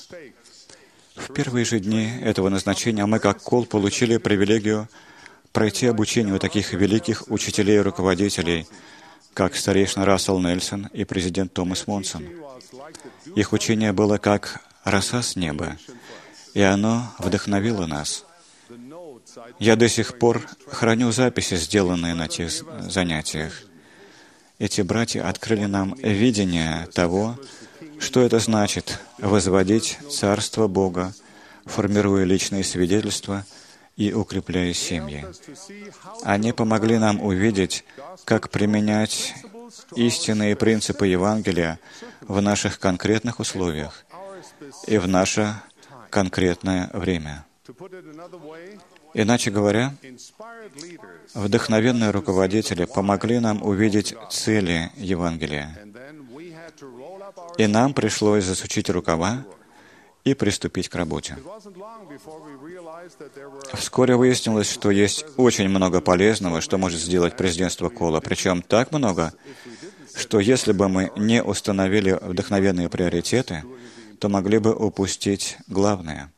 В первые же дни этого назначения мы, как Кол, получили привилегию пройти обучение у таких великих учителей и руководителей, как старейшина Рассел Нельсон и президент Томас Монсон. Их учение было как роса с неба, и оно вдохновило нас. Я до сих пор храню записи, сделанные на тех занятиях. Эти братья открыли нам видение того, что это значит возводить Царство Бога, формируя личные свидетельства и укрепляя семьи. Они помогли нам увидеть, как применять истинные принципы Евангелия в наших конкретных условиях и в наше конкретное время. Иначе говоря, вдохновенные руководители помогли нам увидеть цели Евангелия. И нам пришлось засучить рукава и приступить к работе. Вскоре выяснилось, что есть очень много полезного, что может сделать президентство Кола, причем так много, что если бы мы не установили вдохновенные приоритеты, то могли бы упустить главное.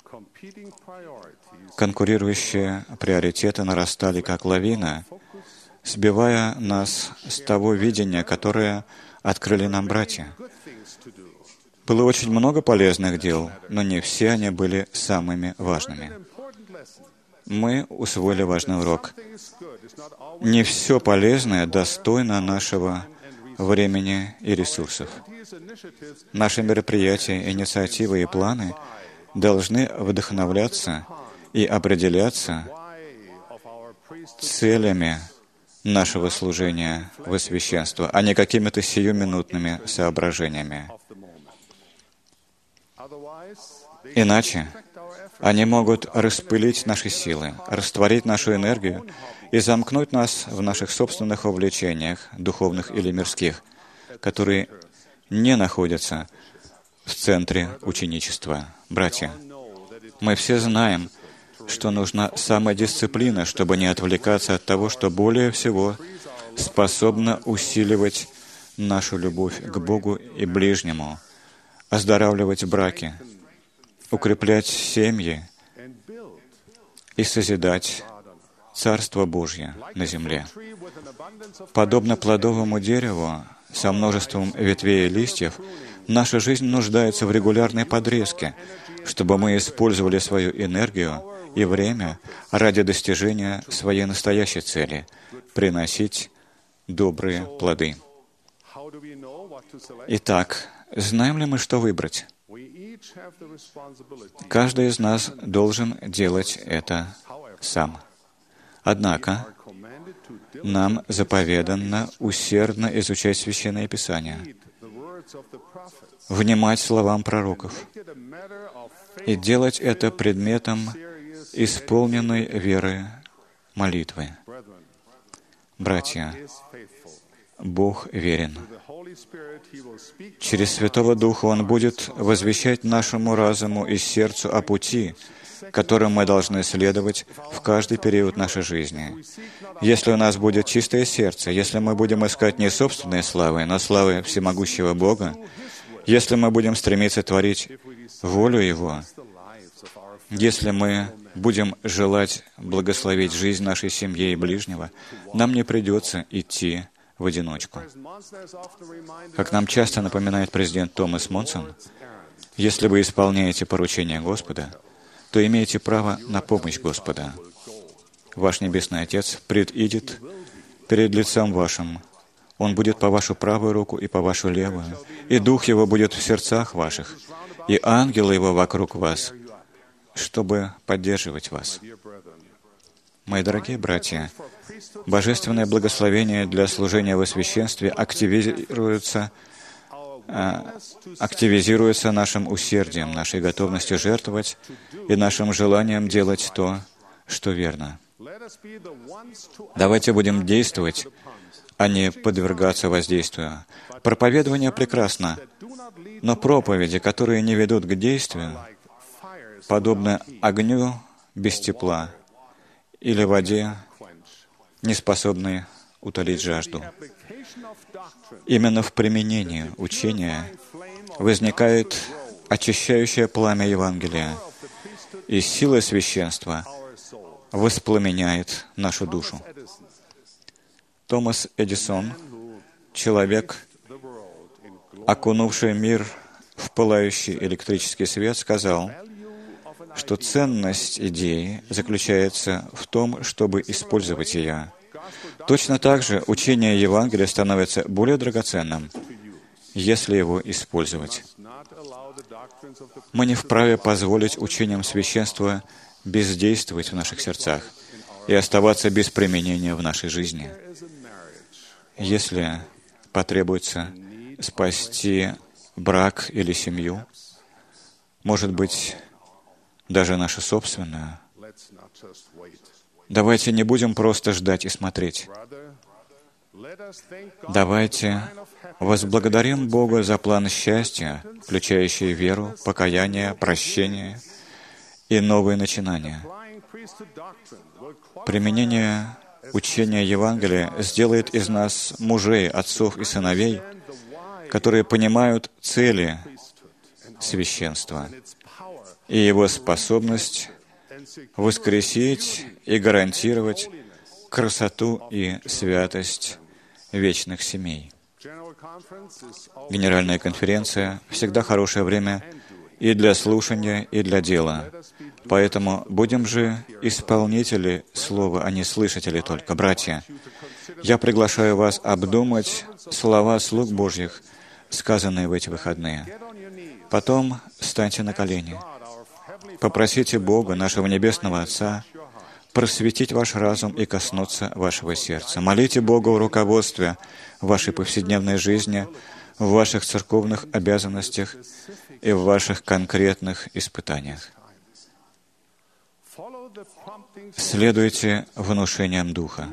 Конкурирующие приоритеты нарастали как лавина, сбивая нас с того видения, которое открыли нам братья. Было очень много полезных дел, но не все они были самыми важными. Мы усвоили важный урок. Не все полезное достойно нашего времени и ресурсов. Наши мероприятия, инициативы и планы должны вдохновляться и определяться целями нашего служения во священство, а не какими-то сиюминутными соображениями. Иначе они могут распылить наши силы, растворить нашу энергию и замкнуть нас в наших собственных увлечениях, духовных или мирских, которые не находятся в центре ученичества. Братья, мы все знаем, что нужна самодисциплина, чтобы не отвлекаться от того, что более всего способно усиливать нашу любовь к Богу и ближнему, оздоравливать браки, укреплять семьи и созидать Царство Божье на земле. Подобно плодовому дереву со множеством ветвей и листьев, наша жизнь нуждается в регулярной подрезке, чтобы мы использовали свою энергию и время ради достижения своей настоящей цели — приносить добрые плоды. Итак, знаем ли мы, что выбрать? Каждый из нас должен делать это сам. Однако, нам заповедано усердно изучать Священное Писание, внимать словам пророков и делать это предметом исполненной веры молитвы. Братья, Бог верен. Через Святого Духа Он будет возвещать нашему разуму и сердцу о пути, которым мы должны следовать в каждый период нашей жизни. Если у нас будет чистое сердце, если мы будем искать не собственные славы, но славы всемогущего Бога, если мы будем стремиться творить волю Его, если мы будем желать благословить жизнь нашей семьи и ближнего, нам не придется идти в одиночку. Как нам часто напоминает президент Томас Монсон, если вы исполняете поручения Господа, то имеете право на помощь Господа. Ваш Небесный Отец предидет перед лицом вашим. Он будет по вашу правую руку и по вашу левую, и Дух Его будет в сердцах ваших, и ангелы Его вокруг вас, чтобы поддерживать вас. Мои дорогие братья, божественное благословение для служения во священстве активизируется, активизируется нашим усердием, нашей готовностью жертвовать и нашим желанием делать то, что верно. Давайте будем действовать, а не подвергаться воздействию. Проповедование прекрасно, но проповеди, которые не ведут к действию, подобны огню без тепла или воде, не способной утолить жажду. Именно в применении учения возникает очищающее пламя Евангелия, и сила священства воспламеняет нашу душу. Томас Эдисон, человек, окунувший мир в пылающий электрический свет, сказал, что ценность идеи заключается в том, чтобы использовать ее. Точно так же учение Евангелия становится более драгоценным, если его использовать. Мы не вправе позволить учениям священства бездействовать в наших сердцах и оставаться без применения в нашей жизни. Если потребуется спасти брак или семью, может быть, даже нашу собственную, давайте не будем просто ждать и смотреть. Давайте возблагодарим Бога за план счастья, включающий веру, покаяние, прощение и новые начинания. Применение учения Евангелия сделает из нас мужей, отцов и сыновей, которые понимают цели священства и его способность воскресить и гарантировать красоту и святость вечных семей. Генеральная конференция всегда хорошее время и для слушания, и для дела. Поэтому будем же исполнители слова, а не слышатели только. Братья, я приглашаю вас обдумать слова слуг Божьих, сказанные в эти выходные. Потом встаньте на колени. Попросите Бога, нашего Небесного Отца, просветить ваш разум и коснуться вашего сердца. Молите Бога о руководстве в вашей повседневной жизни, в ваших церковных обязанностях и в ваших конкретных испытаниях. Следуйте внушениям Духа,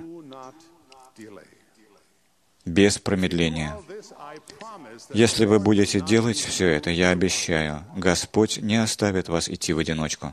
без промедления. Если вы будете делать все это, я обещаю, Господь не оставит вас идти в одиночку.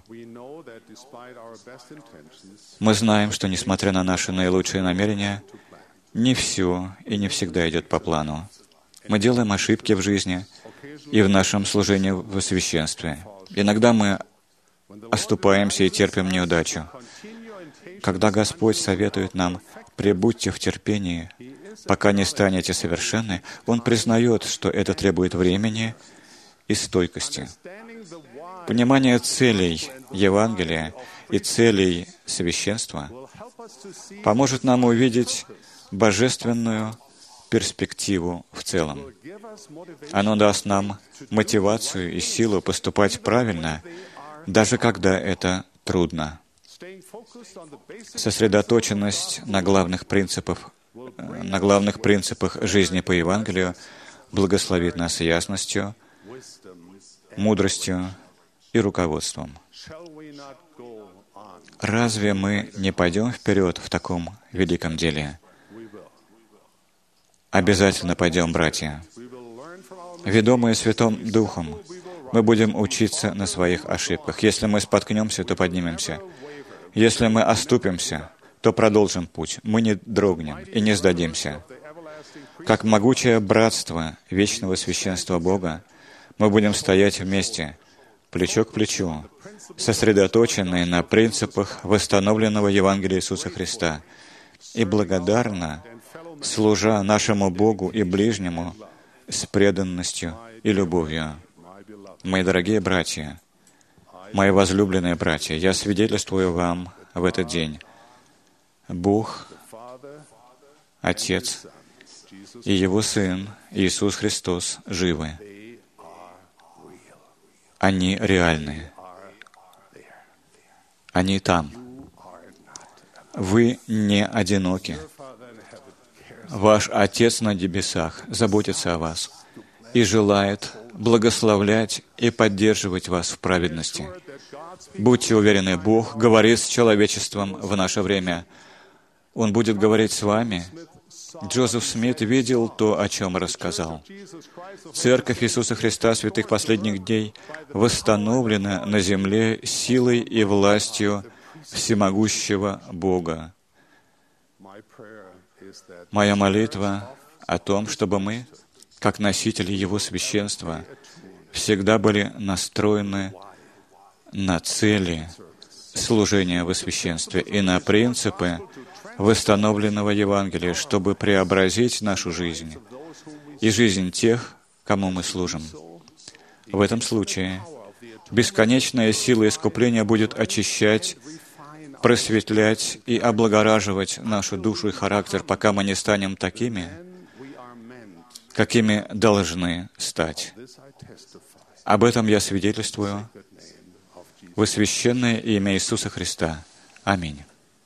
Мы знаем, что, несмотря на наши наилучшие намерения, не все и не всегда идет по плану. Мы делаем ошибки в жизни и в нашем служении во священстве. Иногда мы оступаемся и терпим неудачу. Когда Господь советует нам «пребудьте в терпении, пока не станете совершенны», Он признает, что это требует времени и стойкости. Понимание целей Евангелия и целей священства поможет нам увидеть божественную перспективу в целом. Оно даст нам мотивацию и силу поступать правильно, даже когда это трудно. Сосредоточенность на главных принципах, на главных принципах жизни по Евангелию благословит нас ясностью, мудростью и руководством. Разве мы не пойдем вперед в таком великом деле? Обязательно пойдем, братья. Ведомые Святым Духом, мы будем учиться на своих ошибках. Если мы споткнемся, то поднимемся. Если мы оступимся, то продолжим путь. Мы не дрогнем и не сдадимся. Как могучее братство вечного священства Бога, мы будем стоять вместе, плечо к плечу, сосредоточенные на принципах восстановленного Евангелия Иисуса Христа и благодарно, служа нашему Богу и ближнему с преданностью и любовью. Мои дорогие братья, мои возлюбленные братья, я свидетельствую вам в этот день. Бог, Отец и Его Сын Иисус Христос живы. Они реальны. Они там. Вы не одиноки. Ваш Отец на небесах заботится о вас и желает благословлять и поддерживать вас в праведности. Будьте уверены, Бог говорит с человечеством в наше время. Он будет говорить с вами. Джозеф Смит видел то, о чем рассказал. Церковь Иисуса Христа святых последних дней восстановлена на земле силой и властью всемогущего Бога. Моя молитва о том, чтобы мы, как носители Его священства, всегда были настроены на цели служения во священстве и на принципы восстановленного Евангелия, чтобы преобразить нашу жизнь и жизнь тех, кому мы служим. В этом случае бесконечная сила искупления будет очищать, просветлять и облагораживать нашу душу и характер, пока мы не станем такими, какими должны стать. Об этом я свидетельствую во священное имя Иисуса Христа. Аминь.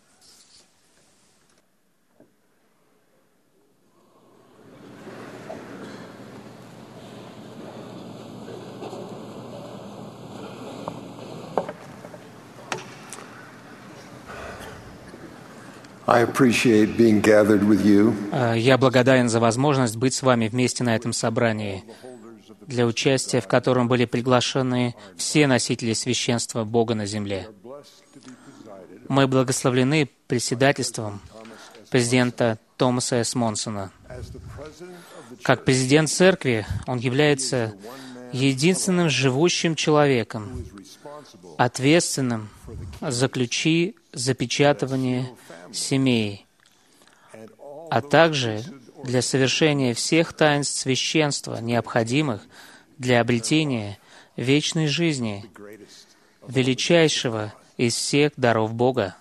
Я благодарен за возможность быть с вами вместе на этом собрании, для участия в котором были приглашены все носители священства Бога на земле. Мы благословлены председательством президента Томаса С. Монсона. Как президент церкви, он является единственным живущим человеком, ответственным за ключи запечатывания семей, а также для совершения всех таинств священства, необходимых для обретения вечной жизни, величайшего из всех даров Бога.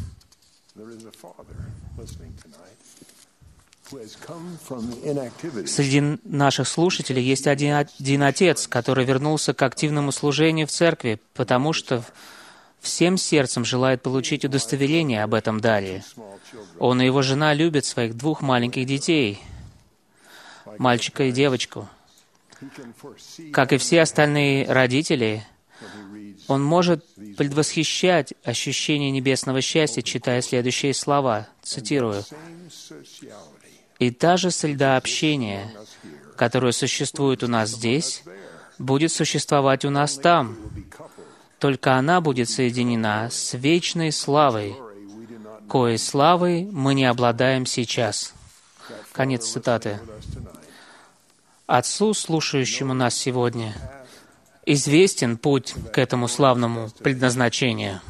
Среди наших слушателей есть один, один отец, который вернулся к активному служению в церкви, потому что всем сердцем желает получить удостоверение об этом даре. Он и его жена любят своих двух маленьких детей, мальчика и девочку. Как и все остальные родители, он может предвосхищать ощущение небесного счастья, читая следующие слова, цитирую: «И та же среда общения, которая существует у нас здесь, будет существовать у нас там, только она будет соединена с вечной славой, коей славой мы не обладаем сейчас». Конец цитаты. Отцу, слушающему нас сегодня, известен путь к этому славному предназначению.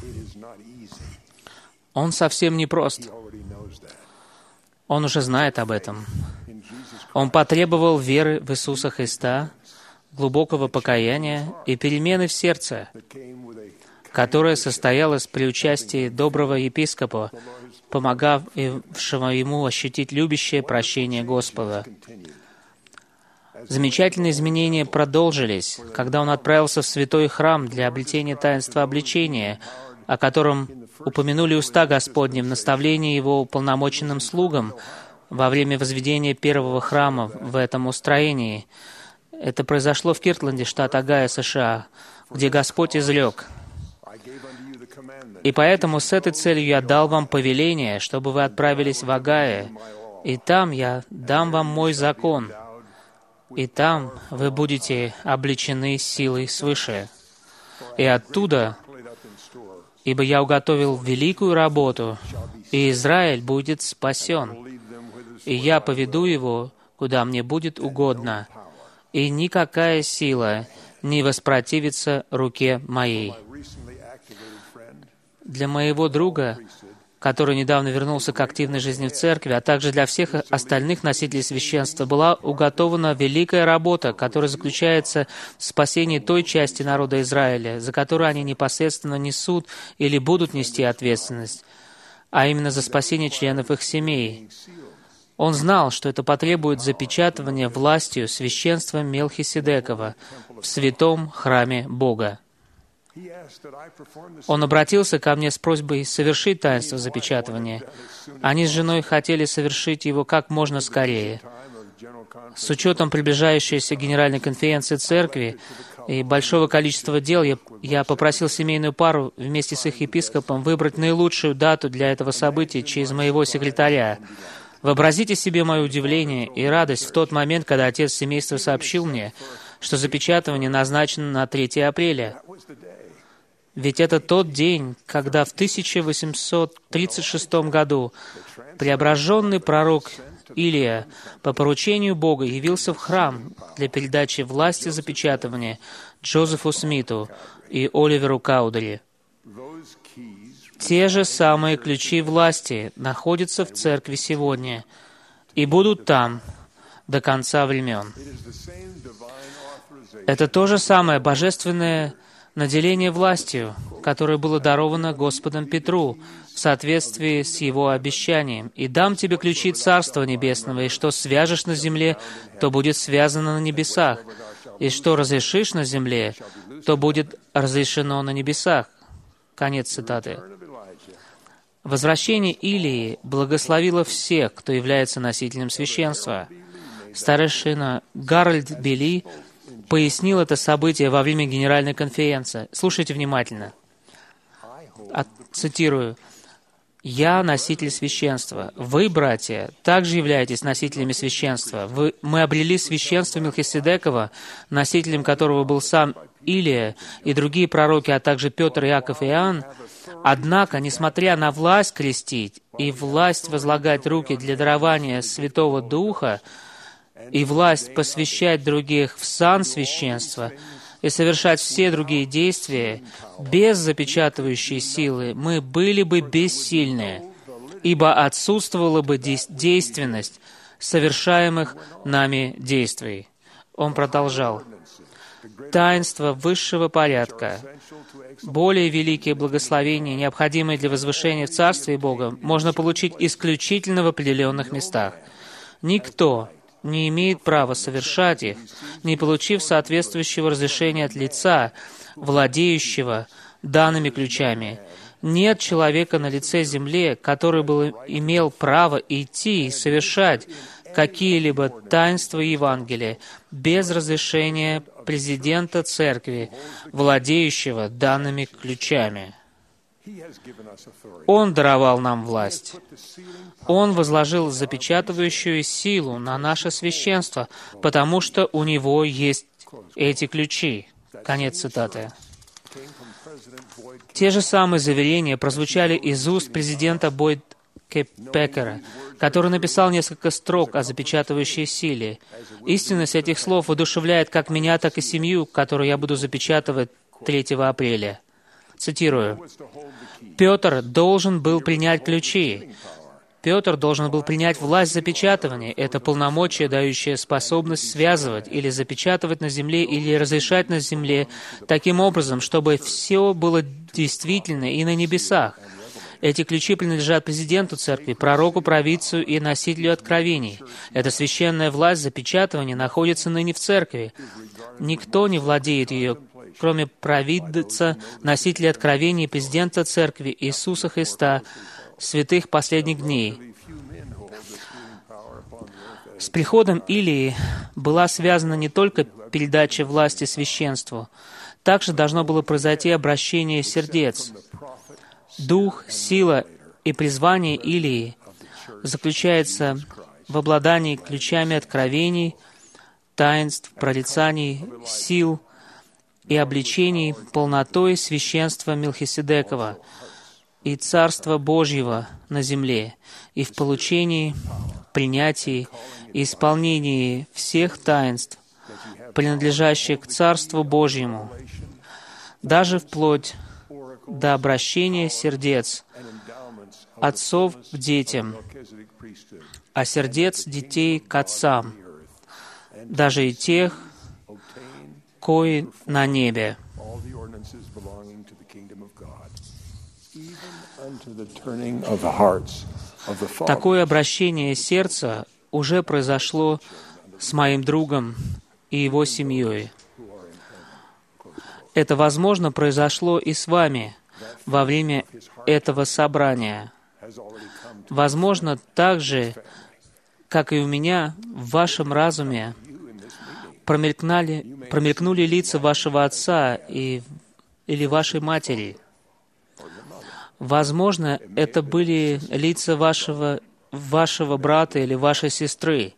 Он совсем непрост. Он уже знает об этом. Он потребовал веры в Иисуса Христа, глубокого покаяния и перемены в сердце, которая состоялась при участии доброго епископа, помогавшего ему ощутить любящее прощение Господа. Замечательные изменения продолжились, когда он отправился в святой храм для обретения таинства обличения, о котором упомянули уста Господни в наставлении его уполномоченным слугам во время возведения первого храма в этом устроении. Это произошло в Киртленде, штат Огайо, США, где Господь излег. И поэтому с этой целью я дал вам повеление, чтобы вы отправились в Огайо, и там я дам вам мой закон, и там вы будете облечены силой свыше. И оттуда, ибо я уготовил великую работу, и Израиль будет спасен, и я поведу его, куда мне будет угодно, и никакая сила не воспротивится руке моей. Для моего друга, который недавно вернулся к активной жизни в церкви, а также для всех остальных носителей священства, была уготована великая работа, которая заключается в спасении той части народа Израиля, за которую они непосредственно несут или будут нести ответственность, а именно за спасение членов их семей. Он знал, что это потребует запечатывания властью священства Мелхиседекова в святом храме Бога. Он обратился ко мне с просьбой совершить таинство запечатывания. Они с женой хотели совершить его как можно скорее. С учетом приближающейся Генеральной конференции Церкви и большого количества дел, я, я попросил семейную пару вместе с их епископом выбрать наилучшую дату для этого события через моего секретаря. Вообразите себе мое удивление и радость в тот момент, когда отец семейства сообщил мне, что запечатывание назначено на третье апреля. Ведь это тот день, когда в тысяча восемьсот тридцать шестом году преображенный пророк Илия по поручению Бога явился в храм для передачи власти запечатывания Джозефу Смиту и Оливеру Каудери. Те же самые ключи власти находятся в церкви сегодня и будут там до конца времен. Это то же самое божественное наделение властью, которое было даровано Господом Петру в соответствии с его обещанием. «И дам тебе ключи Царства Небесного, и что свяжешь на земле, то будет связано на небесах, и что разрешишь на земле, то будет разрешено на небесах». Конец цитаты. Возвращение Илии благословило всех, кто является носителем священства. Старейшина Гарольд Билли пояснил это событие во время Генеральной конференции. Слушайте внимательно. От, цитирую. «Я носитель священства. Вы, братья, также являетесь носителями священства. Вы, мы обрели священство Мелхиседекова, носителем которого был сам Илия и другие пророки, а также Петр, Иаков и Иоанн. Однако, несмотря на власть крестить и власть возлагать руки для дарования Святого Духа и власть посвящать других в сан священства и совершать все другие действия, без запечатывающей силы мы были бы бессильны, ибо отсутствовала бы действенность совершаемых нами действий». Он продолжал. «Таинство высшего порядка, более великие благословения, необходимые для возвышения в Царстве Бога, можно получить исключительно в определенных местах. Никто не имеет права совершать их, не получив соответствующего разрешения от лица, владеющего данными ключами. Нет человека на лице земли, который бы имел право идти и совершать какие-либо таинства Евангелия без разрешения президента церкви, владеющего данными ключами. Он даровал нам власть. Он возложил запечатывающую силу на наше священство, потому что у него есть эти ключи». Конец цитаты. Те же самые заверения прозвучали из уст президента Бойд К. Пекера, который написал несколько строк о запечатывающей силе. Истинность этих слов воодушевляет как меня, так и семью, которую я буду запечатывать третьего апреля. Цитирую. «Петр должен был принять ключи. Петр должен был принять власть запечатывания. Это полномочие, дающее способность связывать или запечатывать на земле, или разрешать на земле таким образом, чтобы все было действительно и на небесах. Эти ключи принадлежат президенту церкви, пророку, провидцу и носителю откровений. Эта священная власть запечатывания находится ныне в церкви. Никто не владеет ее, кроме провидца, носителя откровений, президента церкви Иисуса Христа, святых последних дней. С приходом Илии была связана не только передача власти священству, также должно было произойти обращение сердец. Дух, сила и призвание Илии заключается в обладании ключами откровений, таинств, прорицаний, сил и обличений, полнотой священства Мелхиседекова и Царства Божьего на земле, и в получении, принятии и исполнении всех таинств, принадлежащих к Царству Божьему, даже вплоть до обращения сердец отцов к детям, а сердец детей к отцам, даже и тех, кои на небе. Такое обращение сердца уже произошло с моим другом и его семьей. Это, возможно, произошло и с вами во время этого собрания. Возможно, так же, как и у меня, в вашем разуме промелькнули, промелькнули лица вашего отца и, или вашей матери. Возможно, это были лица вашего, вашего брата или вашей сестры.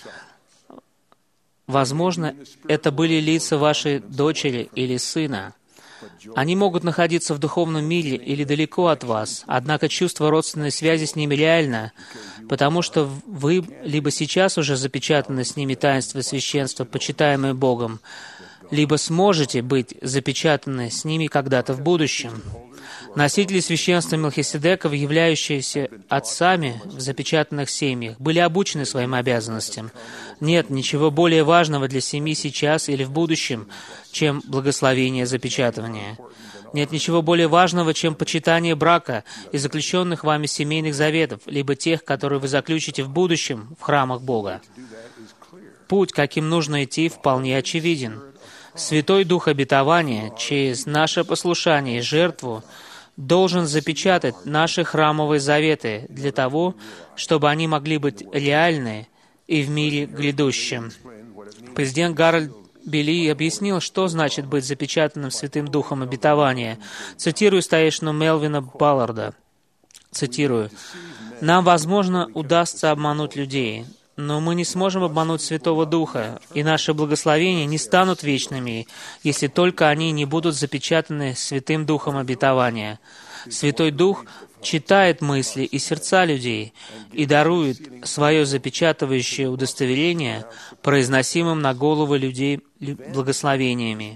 Возможно, это были лица вашей дочери или сына. Они могут находиться в духовном мире или далеко от вас, однако чувство родственной связи с ними реально, потому что вы либо сейчас уже запечатаны с ними таинство священства, почитаемое Богом, либо сможете быть запечатаны с ними когда-то в будущем. Носители священства Мелхиседеков, являющиеся отцами в запечатанных семьях, были обучены своим обязанностям. Нет ничего более важного для семьи сейчас или в будущем, чем благословение запечатывания. Нет ничего более важного, чем почитание брака и заключенных вами семейных заветов, либо тех, которые вы заключите в будущем в храмах Бога. Путь, каким нужно идти, вполне очевиден. Святой Дух обетования через наше послушание и жертву должен запечатать наши храмовые заветы для того, чтобы они могли быть реальны и в мире грядущем. Президент Гарольд Билли объяснил, что значит быть запечатанным Святым Духом обетования. Цитирую старейшину Мелвина Балларда. Цитирую. «Нам, возможно, удастся обмануть людей, но мы не сможем обмануть Святого Духа, и наши благословения не станут вечными, если только они не будут запечатаны Святым Духом обетования. Святой Дух читает мысли и сердца людей и дарует свое запечатывающее удостоверение произносимым на головы людей благословениями.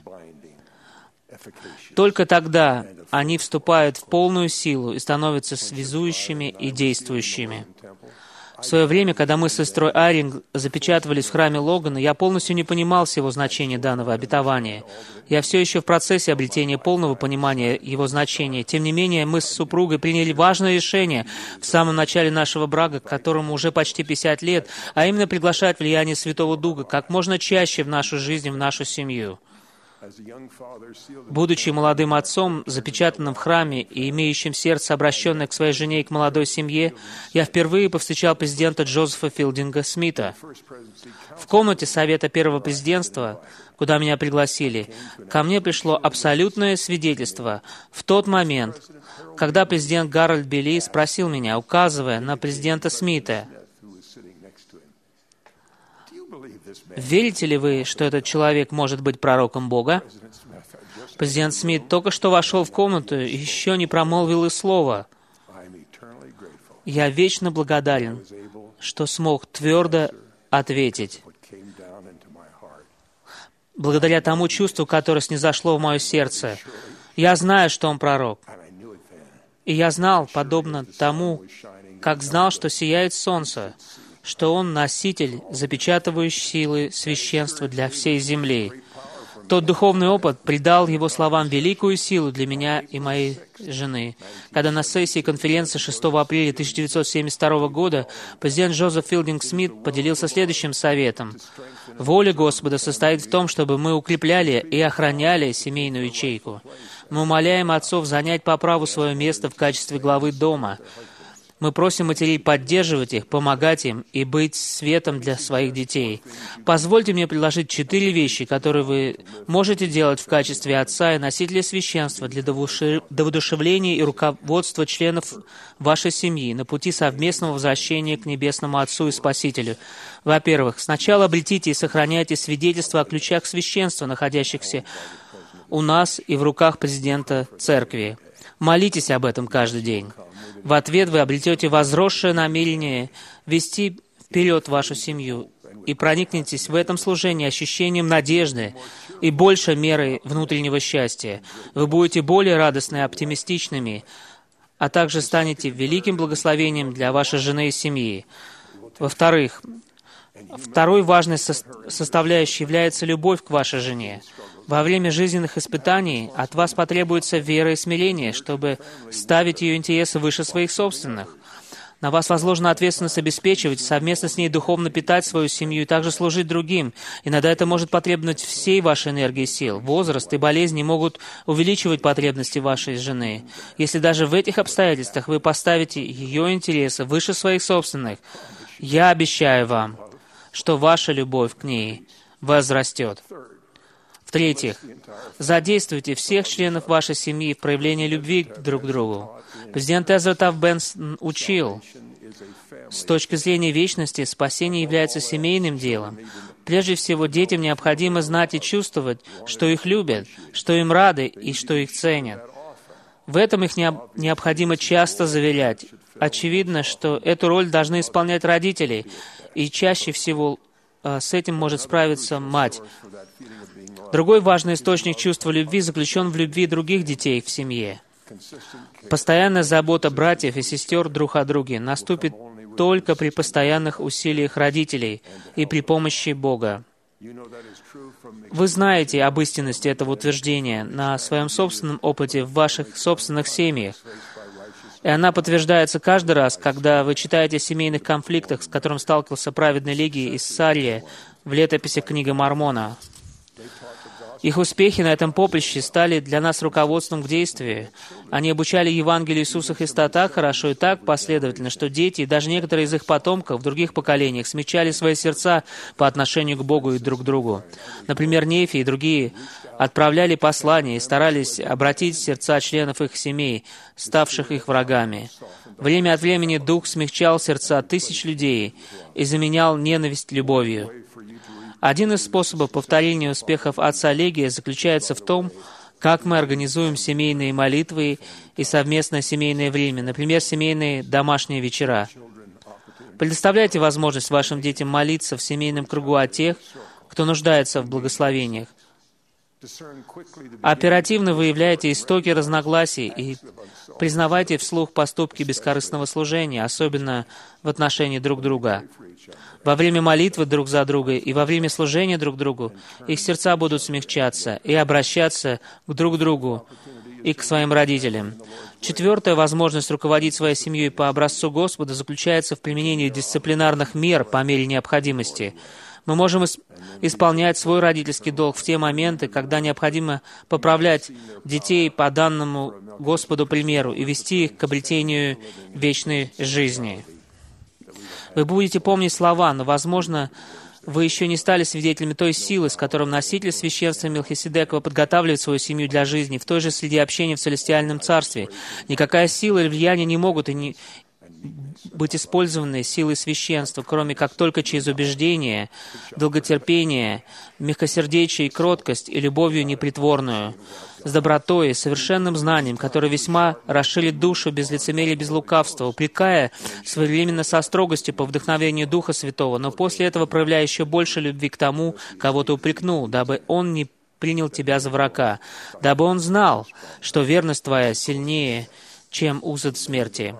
Только тогда они вступают в полную силу и становятся связующими и действующими. В свое время, когда мы с сестрой Айринг запечатывались в храме Логана, я полностью не понимал всего значения данного обетования. Я все еще в процессе обретения полного понимания его значения. Тем не менее, мы с супругой приняли важное решение в самом начале нашего брака, которому уже почти пятьдесят лет, а именно приглашать влияние Святого Духа как можно чаще в нашу жизнь, в нашу семью. Будучи молодым отцом, запечатанным в храме и имеющим сердце, обращенное к своей жене и к молодой семье, я впервые повстречал президента Джозефа Филдинга Смита. В комнате Совета Первого Президентства, куда меня пригласили, ко мне пришло абсолютное свидетельство в тот момент, когда президент Гарольд Билли спросил меня, указывая на президента Смита: «Верите ли вы, что этот человек может быть пророком Бога?» Президент Смит только что вошел в комнату и еще не промолвил и слова. Я вечно благодарен, что смог твердо ответить. Благодаря тому чувству, которое снизошло в мое сердце, я знаю, что он пророк. И я знал, подобно тому, как знал, что сияет солнце, что он носитель, запечатывающий силы священства для всей земли. Тот духовный опыт придал его словам великую силу для меня и моей жены. Когда на сессии конференции шестого апреля тысяча девятьсот семьдесят второго года президент Джозеф Филдинг Смит поделился следующим советом. «Воля Господа состоит в том, чтобы мы укрепляли и охраняли семейную ячейку. Мы умоляем отцов занять по праву свое место в качестве главы дома. Мы просим матерей поддерживать их, помогать им и быть светом для своих детей. Позвольте мне предложить четыре вещи, которые вы можете делать в качестве отца и носителя священства для воодушевления и руководства членов вашей семьи на пути совместного возвращения к Небесному Отцу и Спасителю. Во-первых, сначала обретите и сохраняйте свидетельства о ключах священства, находящихся у нас и в руках президента церкви. Молитесь об этом каждый день. В ответ вы обретете возросшее намерение вести вперед вашу семью и проникнетесь в этом служении ощущением надежды и большей мерой внутреннего счастья. Вы будете более радостны и оптимистичными, а также станете великим благословением для вашей жены и семьи. Во-вторых, второй важной со- составляющей является любовь к вашей жене. Во время жизненных испытаний от вас потребуется вера и смирение, чтобы ставить ее интересы выше своих собственных. На вас возложена ответственность обеспечивать, совместно с ней духовно питать свою семью и также служить другим. Иногда это может потребовать всей вашей энергии и сил. Возраст и болезни могут увеличивать потребности вашей жены. Если даже в этих обстоятельствах вы поставите ее интересы выше своих собственных, я обещаю вам, что ваша любовь к ней возрастет. В-третьих, задействуйте всех членов вашей семьи в проявлении любви друг к другу. Президент Эзра Тафт Бенсон учил, с точки зрения вечности, спасение является семейным делом. Прежде всего, детям необходимо знать и чувствовать, что их любят, что им рады и что их ценят. В этом их необходимо часто заверять. Очевидно, что эту роль должны исполнять родители, и чаще всего с этим может справиться мать. Другой важный источник чувства любви заключен в любви других детей в семье. Постоянная забота братьев и сестер друг о друге наступит только при постоянных усилиях родителей и при помощи Бога. Вы знаете об истинности этого утверждения на своем собственном опыте в ваших собственных семьях. И она подтверждается каждый раз, когда вы читаете о семейных конфликтах, с которым сталкивался праведный Легий из Сарии в летописи книги Мормона. Их успехи на этом поприще стали для нас руководством к действию. Они обучали Евангелию Иисуса Христа так хорошо и так последовательно, что дети и даже некоторые из их потомков в других поколениях смягчали свои сердца по отношению к Богу и друг к другу. Например, Нефи и другие отправляли послания и старались обратить сердца членов их семей, ставших их врагами. Время от времени Дух смягчал сердца тысяч людей и заменял ненависть любовью. Один из способов повторения успехов отца Легия заключается в том, как мы организуем семейные молитвы и совместное семейное время, например, семейные домашние вечера. Предоставляйте возможность вашим детям молиться в семейном кругу о тех, кто нуждается в благословениях. Оперативно выявляйте истоки разногласий и признавайте вслух поступки бескорыстного служения, особенно в отношении друг друга. Во время молитвы друг за друга и во время служения друг другу их сердца будут смягчаться и обращаться к друг другу и к своим родителям. Четвертая возможность руководить своей семьей по образцу Господа заключается в применении дисциплинарных мер по мере необходимости. Мы можем исполнять свой родительский долг в те моменты, когда необходимо поправлять детей по данному Господу примеру и вести их к обретению вечной жизни. Вы будете помнить слова, но, возможно, вы еще не стали свидетелями той силы, с которой носитель священства Мелхиседекова подготавливает свою семью для жизни в той же среде общения в Целестиальном Царстве. Никакая сила или влияние не могут и не быть использованы силой священства, кроме как только через убеждение, долготерпение, мягкосердечие и кроткость и любовью непритворную, с добротой и совершенным знанием, которое весьма расширит душу без лицемерия, без лукавства, упрекая своевременно со строгостью по вдохновению Духа Святого, но после этого проявляя еще больше любви к тому, кого ты упрекнул, дабы он не принял тебя за врага, дабы он знал, что верность твоя сильнее, чем узы смерти.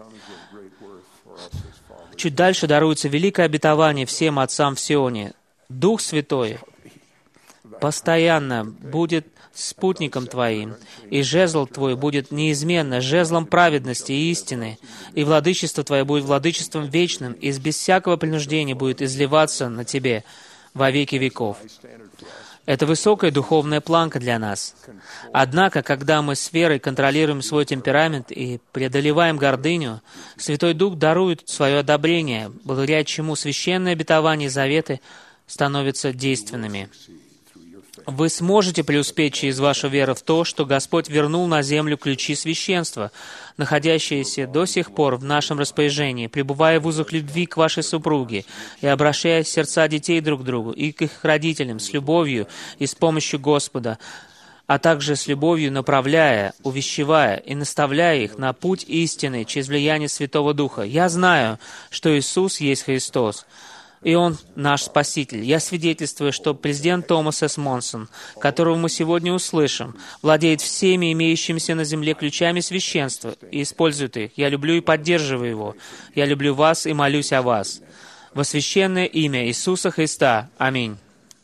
Чуть дальше даруется великое обетование всем отцам в Сионе. Дух Святой постоянно будет спутником твоим, и жезл твой будет неизменно жезлом праведности и истины, и владычество твое будет владычеством вечным, и без всякого принуждения будет изливаться на тебе во веки веков. Это высокая духовная планка для нас. Однако, когда мы с верой контролируем свой темперамент и преодолеваем гордыню, Святой Дух дарует свое одобрение, благодаря чему священные обетования и заветы становятся действенными. Вы сможете преуспеть через вашу веру в то, что Господь вернул на землю ключи священства, находящиеся до сих пор в нашем распоряжении, пребывая в узах любви к вашей супруге и обращая сердца детей друг к другу и к их родителям с любовью и с помощью Господа, а также с любовью направляя, увещевая и наставляя их на путь истины через влияние Святого Духа. Я знаю, что Иисус есть Христос, и Он наш Спаситель. Я свидетельствую, что президент Томас С. Монсон, которого мы сегодня услышим, владеет всеми имеющимися на земле ключами священства и использует их. Я люблю и поддерживаю его. Я люблю вас и молюсь о вас. Во священное имя Иисуса Христа. Аминь.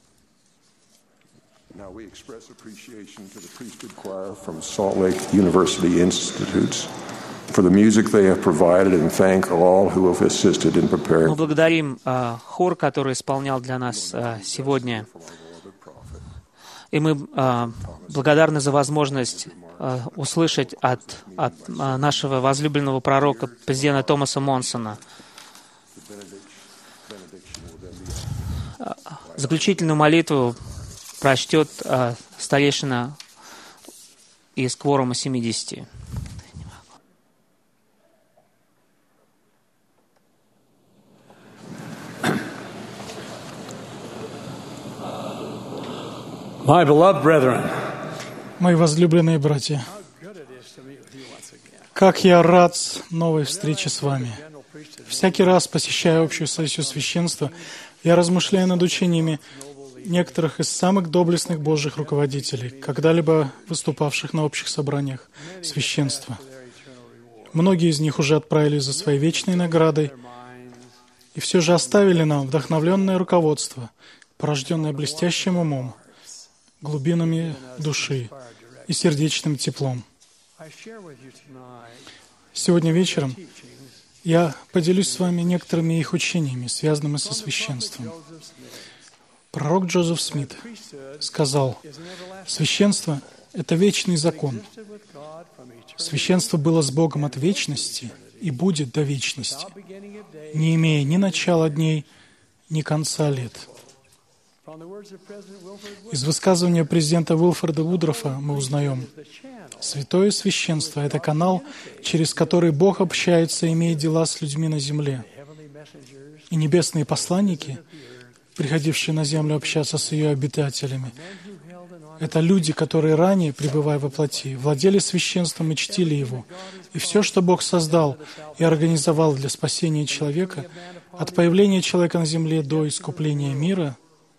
Now we express appreciation to the priesthood choir from Salt Lake University Institutes for the music they have provided and thank all who have assisted in preparing. Мы благодарим uh, хор, который исполнял для нас uh, сегодня. И мы uh, благодарны за возможность uh, услышать от, от uh, нашего возлюбленного пророка, президента Томаса Монсона. Uh, заключительную молитву прочтет uh, старейшина из кворума семидесяти. My beloved brethren, Мои возлюбленные братья, как я рад новой встрече с вами. Всякий раз, посещая общую сессию священства, я размышляю над учениями некоторых из самых доблестных Божьих руководителей, когда-либо выступавших на общих собраниях священства. Многие из них уже отправились за своей вечной наградой и все же оставили нам вдохновленное руководство, порожденное блестящим умом, глубинами души и сердечным теплом. Сегодня вечером я поделюсь с вами некоторыми их учениями, связанными со священством. Пророк Джозеф Смит сказал: «Священство — это вечный закон. Священство было с Богом от вечности и будет до вечности, не имея ни начала дней, ни конца лет». Из высказывания президента Уилфорда Вудрофа мы узнаем: святое священство — это канал, через который Бог общается и имеет дела с людьми на земле. И небесные посланники, приходившие на землю общаться с ее обитателями, это люди, которые ранее, пребывая во плоти, владели священством и чтили его. И все, что Бог создал и организовал для спасения человека, от появления человека на земле до искупления мира,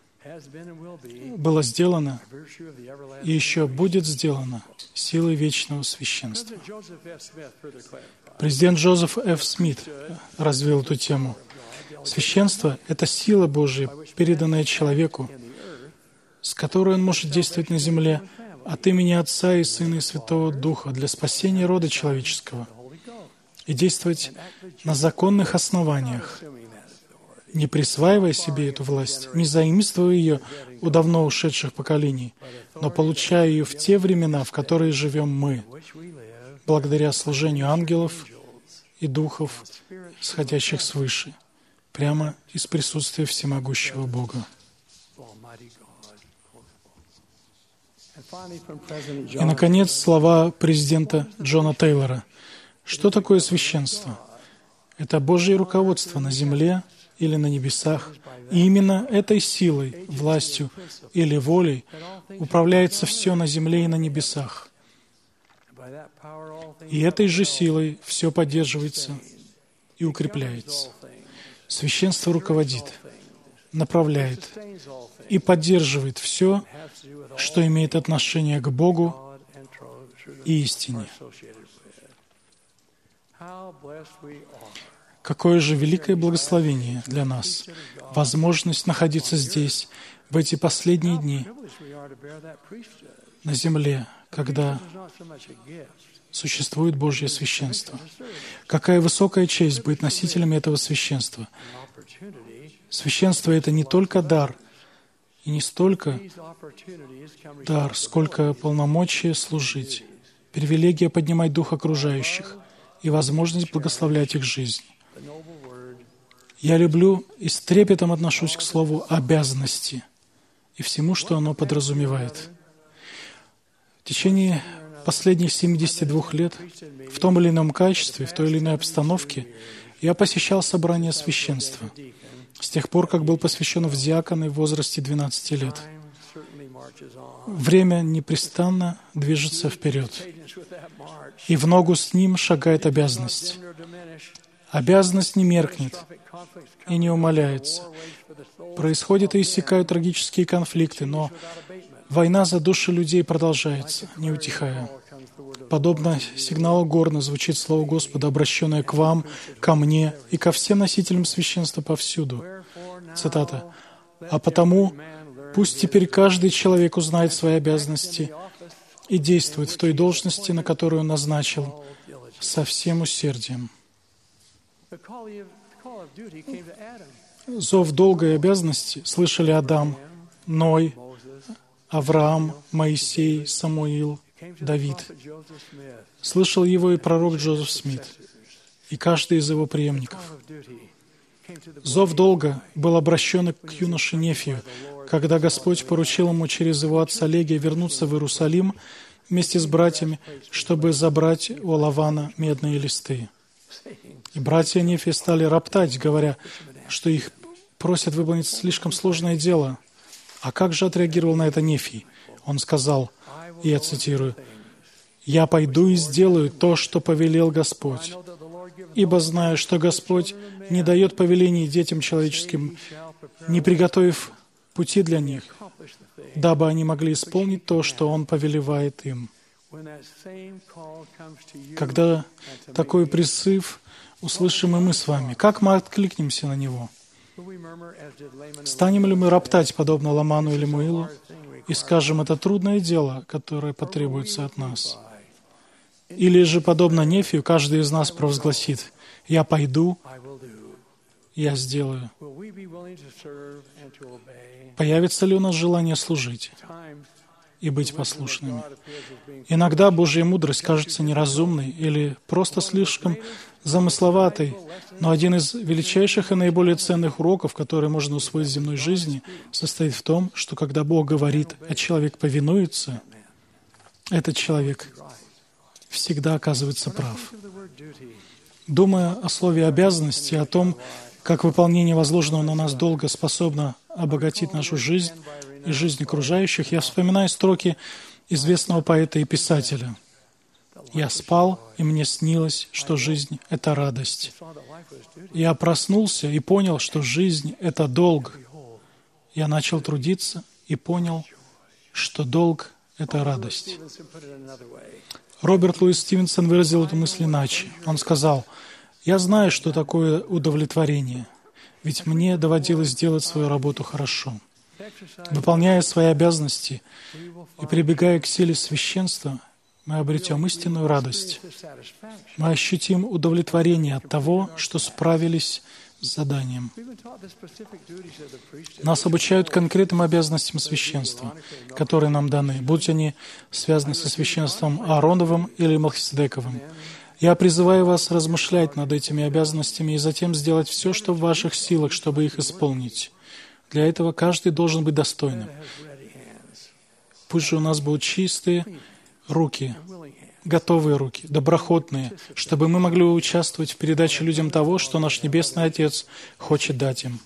было сделано и еще будет сделано силой вечного священства. Президент Джозеф Ф. Смит развил эту тему. Священство — это сила Божья, переданная человеку, с которой он может действовать на земле от имени Отца и Сына и Святого Духа для спасения рода человеческого и действовать на законных основаниях, не присваивая себе эту власть, не заимствуя ее у давно ушедших поколений, но получая ее в те времена, в которые живем мы, благодаря служению ангелов и духов, сходящих свыше, прямо из присутствия всемогущего Бога. И, наконец, слова президента Джона Тейлора. Что такое священство? Это Божье руководство на земле или на небесах. И именно этой силой, властью или волей управляется все на земле и на небесах. И этой же силой все поддерживается и укрепляется. Священство руководит, направляет и поддерживает все, что имеет отношение к Богу и истине. Какое же великое благословение для нас, возможность находиться здесь в эти последние дни на земле, когда существует Божье священство. Какая высокая честь быть носителями этого священства. Священство — это не только дар, И не столько дар, сколько полномочия служить, привилегия поднимать дух окружающих и возможность благословлять их жизнь. Я люблю и с трепетом отношусь к слову «обязанности» и всему, что оно подразумевает. В течение последних семидесяти двух лет в том или ином качестве, в той или иной обстановке я посещал собрания священства с тех пор, как был посвящен в диаконы в возрасте двенадцати лет. Время непрестанно движется вперед, и в ногу с ним шагает обязанность. Обязанность не меркнет и не умаляется. Происходят и иссякают трагические конфликты, но война за души людей продолжается, не утихая. Подобно сигналу горна звучит слово Господа, обращенное к вам, ко мне и ко всем носителям священства повсюду. Цитата. «А потому пусть теперь каждый человек узнает свои обязанности и действует в той должности, на которую он назначил, со всем усердием». Зов долга и обязанности слышали Адам, Ной, Авраам, Моисей, Самуил, Давид. Слышал его и пророк Джозеф Смит, и каждый из его преемников. Зов долга был обращен к юноше Нефию, когда Господь поручил ему через его отца Легия вернуться в Иерусалим вместе с братьями, чтобы забрать у Лавана медные листы. И братья Нефия стали роптать, говоря, что их просят выполнить слишком сложное дело. А как же отреагировал на это Нефий? Он сказал, и я цитирую, «Я пойду и сделаю то, что повелел Господь, ибо знаю, что Господь не дает повелений детям человеческим, не приготовив пути для них, дабы они могли исполнить то, что Он повелевает им». Когда такой призыв услышим и мы с вами, как мы откликнемся на него? Станем ли мы роптать, подобно Ламану или Муилу, и скажем, это трудное дело, которое потребуется от нас? Или же, подобно Нефию, каждый из нас провозгласит, «Я пойду, я сделаю». Появится ли у нас желание служить и быть послушными? Иногда Божья мудрость кажется неразумной или просто слишком замысловатой, но один из величайших и наиболее ценных уроков, которые можно усвоить в земной жизни, состоит в том, что когда Бог говорит, а человек повинуется, этот человек всегда оказывается прав. Думая о слове «обязанности», о том, как выполнение возложенного на нас долга способно обогатить нашу жизнь и жизнь окружающих, я вспоминаю строки известного поэта и писателя. «Я спал, и мне снилось, что жизнь — это радость. Я проснулся и понял, что жизнь — это долг. Я начал трудиться и понял, что долг — это радость». Роберт Луис Стивенсон выразил эту мысль иначе. Он сказал, «Я знаю, что такое удовлетворение, ведь мне доводилось делать свою работу хорошо. Выполняя свои обязанности и прибегая к силе священства, мы обретем истинную радость. Мы ощутим удовлетворение от того, что справились с заданием». Нас обучают конкретным обязанностям священства, которые нам даны, будь они связаны со священством Аароновым или Мелхиседековым. Я призываю вас размышлять над этими обязанностями и затем сделать все, что в ваших силах, чтобы их исполнить. Для этого каждый должен быть достойным. Пусть же у нас будут чистые руки, готовые руки, доброхотные, чтобы мы могли участвовать в передаче людям того, что наш Небесный Отец хочет дать им.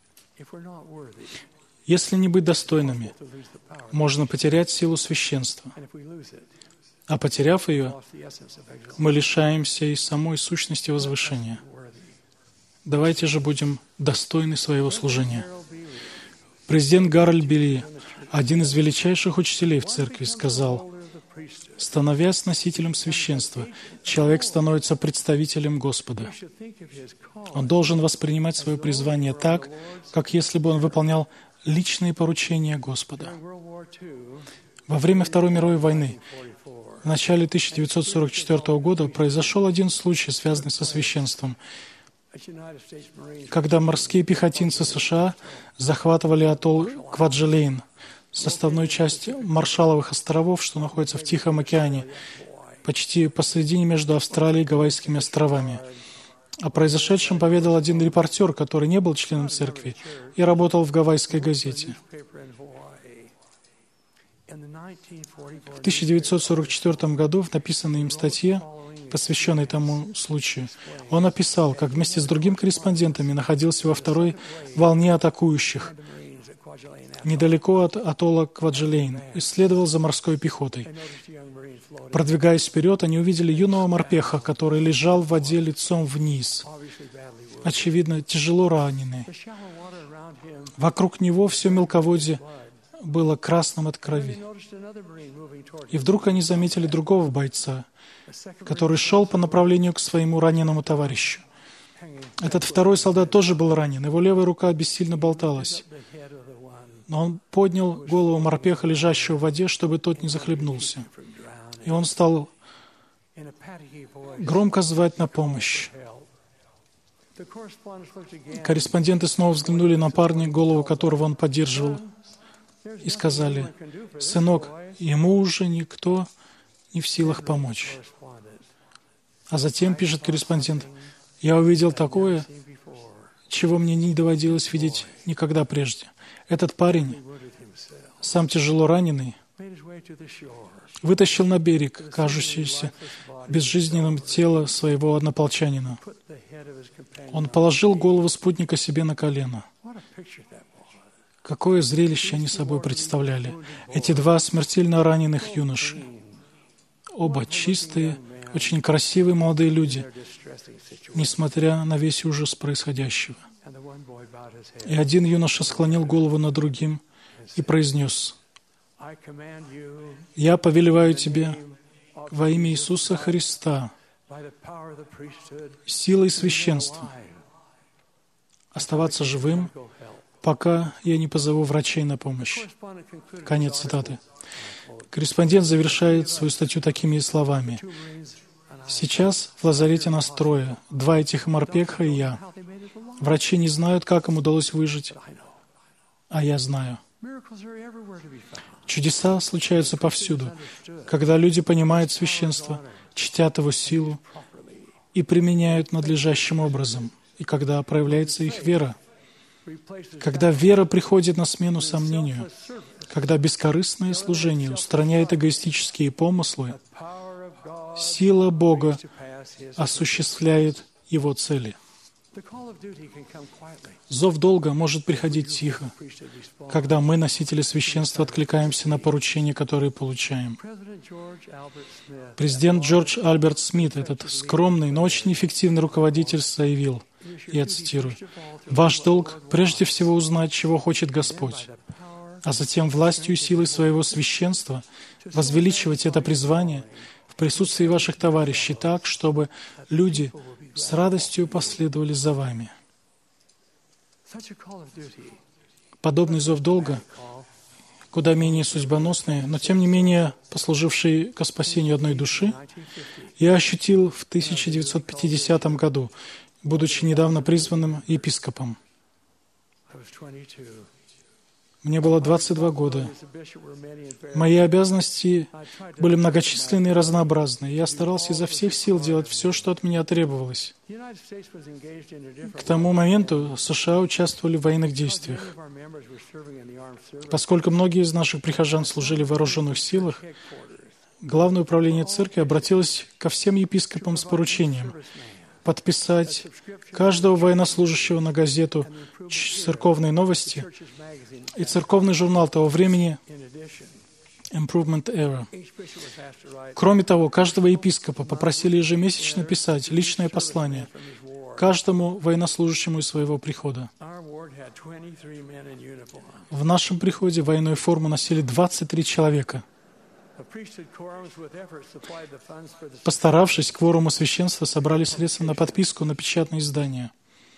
Если не быть достойными, можно потерять силу священства. А потеряв ее, мы лишаемся и самой сущности возвышения. Давайте же будем достойны своего служения. Президент Гарольд Билли, один из величайших учителей в церкви, сказал, «Становясь носителем священства, человек становится представителем Господа. Он должен воспринимать свое призвание так, как если бы он выполнял личные поручения Господа». Во время Второй мировой войны в начале тысяча девятьсот сорок четвёртого года произошел один случай, связанный со священством. когда морские пехотинцы США захватывали атолл Кваджалейн, составной часть Маршалловых островов, что находится в Тихом океане, почти посредине между Австралией и Гавайскими островами. О произошедшем поведал один репортер, который не был членом церкви и работал в гавайской газете. В тысяча девятьсот сорок четвёртом году в написанной им статье, посвященной тому случаю, он описал, как вместе с другими корреспондентами находился во второй волне атакующих, недалеко от атолла Кваджалейн, и следовал за морской пехотой. Продвигаясь вперед, они увидели юного морпеха, который лежал в воде лицом вниз, очевидно, тяжело раненый. Вокруг него все мелководье было красным от крови. И вдруг они заметили другого бойца, который шел по направлению к своему раненому товарищу. Этот второй солдат тоже был ранен, его левая рука бессильно болталась. Но он поднял голову морпеха, лежащего в воде, чтобы тот не захлебнулся. И он стал громко звать на помощь. Корреспонденты снова взглянули на парня, голову которого он поддерживал, и сказали: «Сынок, ему уже никто не в силах помочь». А затем, пишет корреспондент, «Я увидел такое, чего мне не доводилось видеть никогда прежде. Этот парень, сам тяжело раненый, вытащил на берег кажущееся безжизненным тело своего однополчанина. Он положил голову спутника себе на колено». Какое зрелище они собой представляли. Эти два смертельно раненых юноши. Оба чистые, очень красивые молодые люди, несмотря на весь ужас происходящего. И один юноша склонил голову над другим и произнес: «Я повелеваю тебе во имя Иисуса Христа, силой священства, оставаться живым, пока я не позову врачей на помощь». Конец цитаты. Корреспондент завершает свою статью такими словами: «Сейчас в лазарете нас трое, два этих морпеха и я. Врачи не знают, как им удалось выжить, а я знаю». Чудеса случаются повсюду, когда люди понимают священство, чтят его силу и применяют надлежащим образом, и когда проявляется их вера. Когда вера приходит на смену сомнению, когда бескорыстное служение устраняет эгоистические помыслы, сила Бога осуществляет Его цели. Зов долга может приходить тихо, когда мы, носители священства, откликаемся на поручения, которые получаем. Президент Джордж Альберт Смит, этот скромный, но очень эффективный руководитель, заявил, я цитирую: «Ваш долг прежде всего узнать, чего хочет Господь, а затем властью и силой своего священства возвеличивать это призвание в присутствии ваших товарищей так, чтобы люди с радостью последовали за вами». Подобный зов долга, куда менее судьбоносный, но тем не менее послуживший ко спасению одной души, я ощутил в тысяча девятьсот пятидесятом году, будучи недавно призванным епископом. Мне было двадцать два года. Мои обязанности были многочисленные и разнообразные. Я старался изо всех сил делать все, что от меня требовалось. К тому моменту США участвовали в военных действиях. Поскольку многие из наших прихожан служили в вооруженных силах, Главное управление церкви обратилось ко всем епископам с поручением подписать каждого военнослужащего на газету «Церковные новости» и церковный журнал того времени Improvement Era. Кроме того, каждого епископа попросили ежемесячно писать личное послание каждому военнослужащему из своего прихода. В нашем приходе военную форму носили двадцать три человека. Постаравшись, кворуму священства собрали средства на подписку на печатные издания.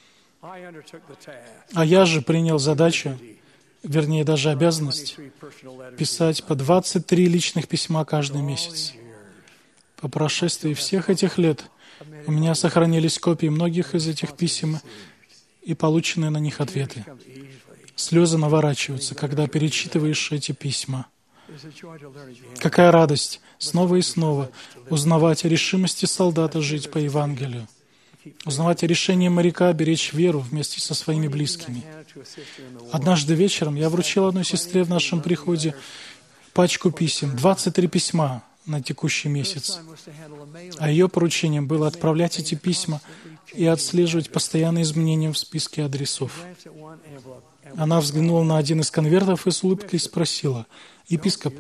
А я же принял задачу, вернее даже обязанность, писать по двадцать три личных письма каждый месяц. По прошествии всех этих лет У меня сохранились копии многих из этих писем и полученные на них ответы. Слезы наворачиваются, когда перечитываешь эти письма. Какая радость снова и снова узнавать о решимости солдата жить по Евангелию, узнавать о решении моряка беречь веру вместе со своими близкими. Однажды вечером я вручил одной сестре в нашем приходе пачку писем, двадцать три письма на текущий месяц. А ее поручением было отправлять эти письма и отслеживать постоянные изменения в списке адресов. Она взглянула на один из конвертов и с улыбкой спросила: «Епископ,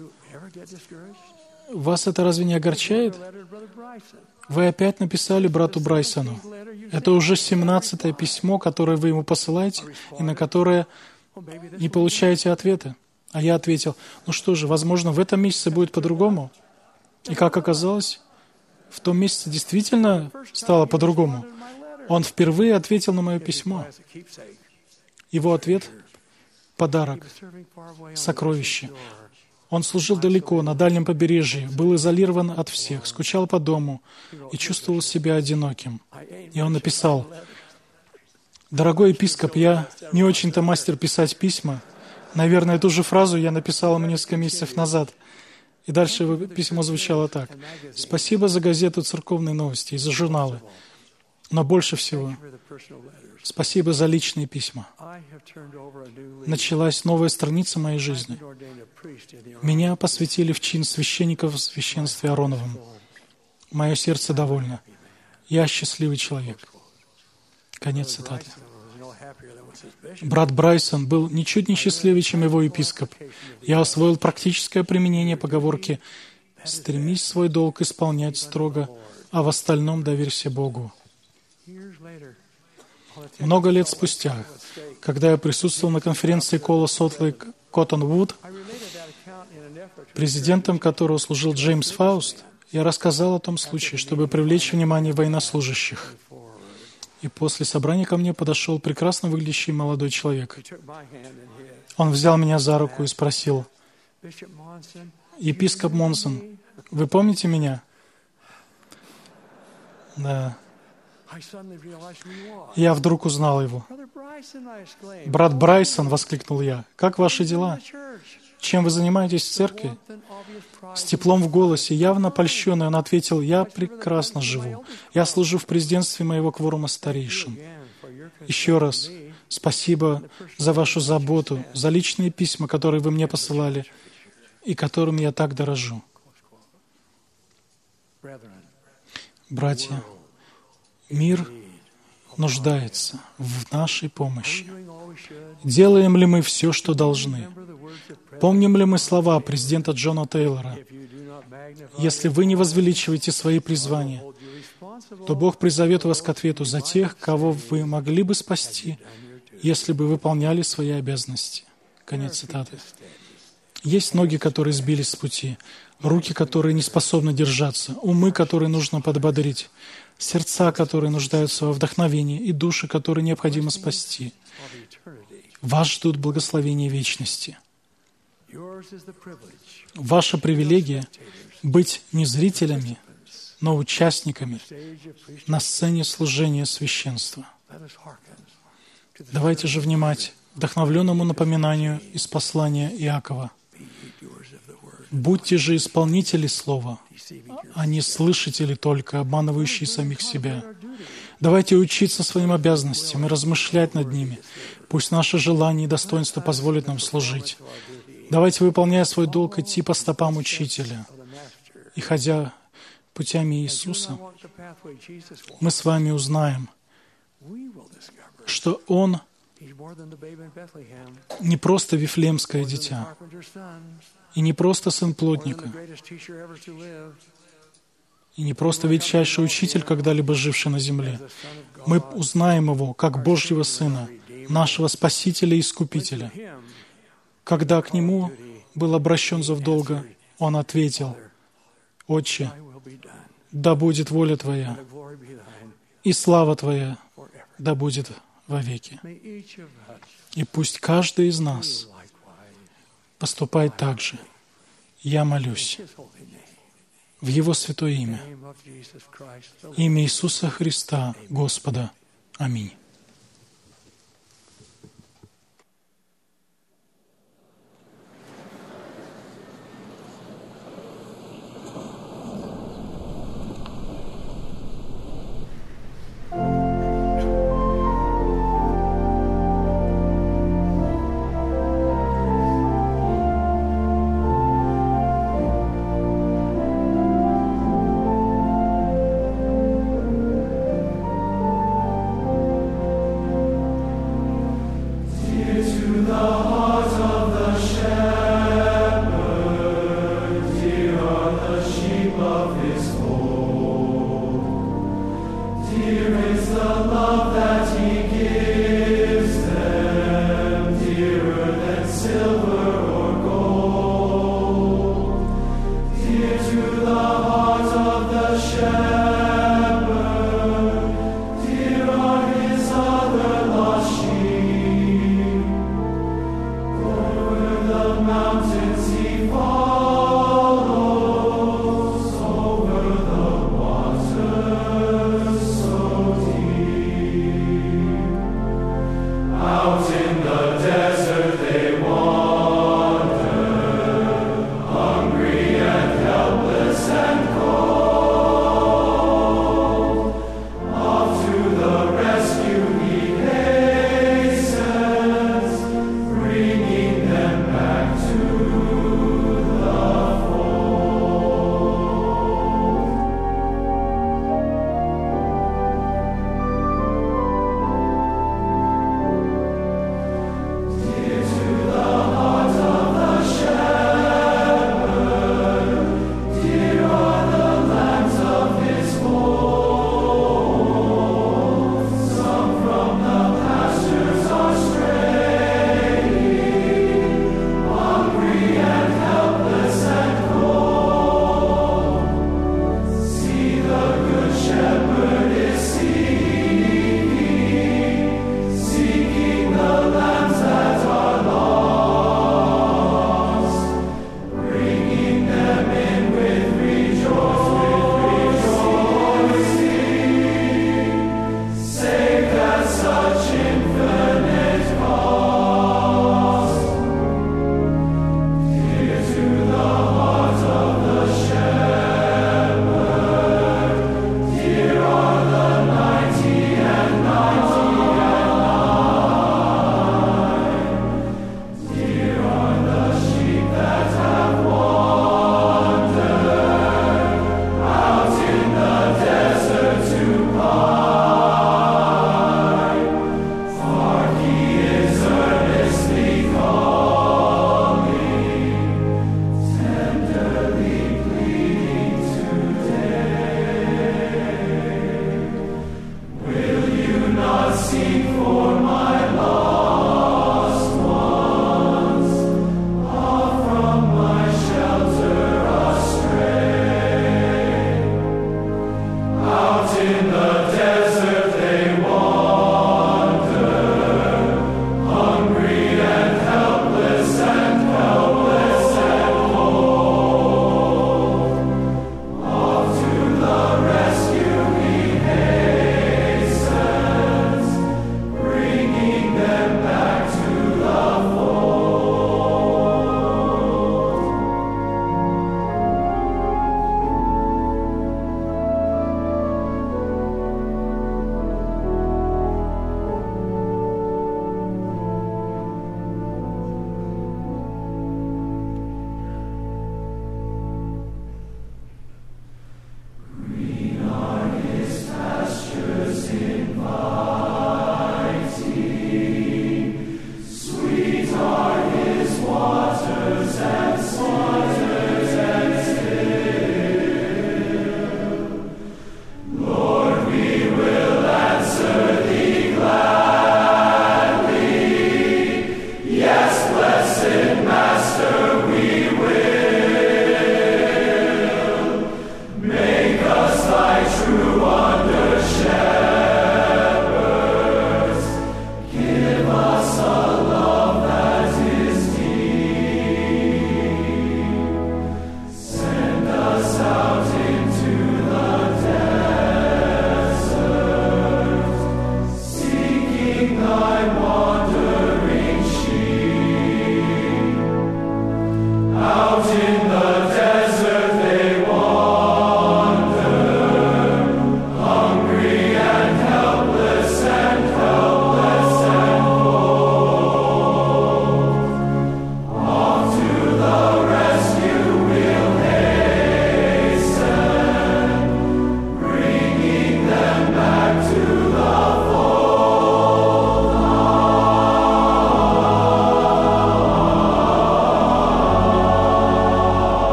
вас это разве не огорчает? Вы опять написали брату Брайсону. Это уже семнадцатое письмо, которое вы ему посылаете, и на которое не получаете ответа». А я ответил: «Ну что же, возможно, в этом месяце будет по-другому». И как оказалось, в том месяце действительно стало по-другому. Он впервые ответил на мое письмо. Его ответ — подарок, сокровище. Он служил далеко, на дальнем побережье, был изолирован от всех, скучал по дому и чувствовал себя одиноким. И он написал: «Дорогой епископ, я не очень-то мастер писать письма. Наверное, эту же фразу я написал ему несколько месяцев назад». И дальше его письмо звучало так: «Спасибо за газету «Церковные новости» и за журналы. Но больше всего спасибо за личные письма. Началась новая страница моей жизни. Меня посвятили в чин священников в священстве Аароновом. Мое сердце довольно. Я счастливый человек». Конец цитаты. Брат Брайсон был ничуть не счастливее, чем его епископ. Я освоил практическое применение поговорки «Стремись свой долг исполнять строго, а в остальном доверься Богу». Много лет спустя, когда я присутствовал на конференции Кола Сотлейк Коттон-Вуд, президентом которого служил Джеймс Фауст, я рассказал о том случае, чтобы привлечь внимание военнослужащих. И после собрания ко мне подошел прекрасно выглядящий молодой человек. Он взял меня за руку и спросил: «Епископ Монсон, вы помните меня?» Да. Я вдруг узнал его. «Брат Брайсон!» — воскликнул я. «Как ваши дела? Чем вы занимаетесь в церкви?» С теплом в голосе, явно польщенный, он ответил: «Я прекрасно живу. Я служу в президентстве моего кворума старейшин. Еще раз спасибо за вашу заботу, за личные письма, которые вы мне посылали и которыми я так дорожу». Братья, мир нуждается в нашей помощи. Делаем ли мы все, что должны? Помним ли мы слова президента Джона Тейлора? «Если вы не возвеличиваете свои призвания, то Бог призовет вас к ответу за тех, кого вы могли бы спасти, если бы выполняли свои обязанности». Конец цитаты. Есть ноги, которые сбились с пути, руки, которые не способны держаться, умы, которые нужно подбодрить, сердца, которые нуждаются во вдохновении, и души, которые необходимо спасти. Вас ждут благословения вечности. Ваша привилегия — быть не зрителями, но участниками на сцене служения священства. Давайте же внимать вдохновленному напоминанию из послания Иакова. «Будьте же исполнители слова, а не слышатели только, обманывающие самих себя. Давайте учиться своим обязанностям и размышлять над ними. Пусть наше желание и достоинство позволят нам служить. Давайте, выполняя свой долг, идти по стопам Учителя. И ходя путями Иисуса, мы с вами узнаем, что Он не просто вифлеемское дитя, и не просто сын плотника, и не просто величайший учитель, когда-либо живший на земле. Мы узнаем Его как Божьего Сына, нашего Спасителя и Искупителя. Когда к Нему был обращен зов долга, Он ответил: «Отче, да будет воля Твоя, и слава Твоя да будет вовеки». И пусть каждый из нас поступает так же. Я молюсь в Его святое имя, имя Иисуса Христа, Господа. Аминь.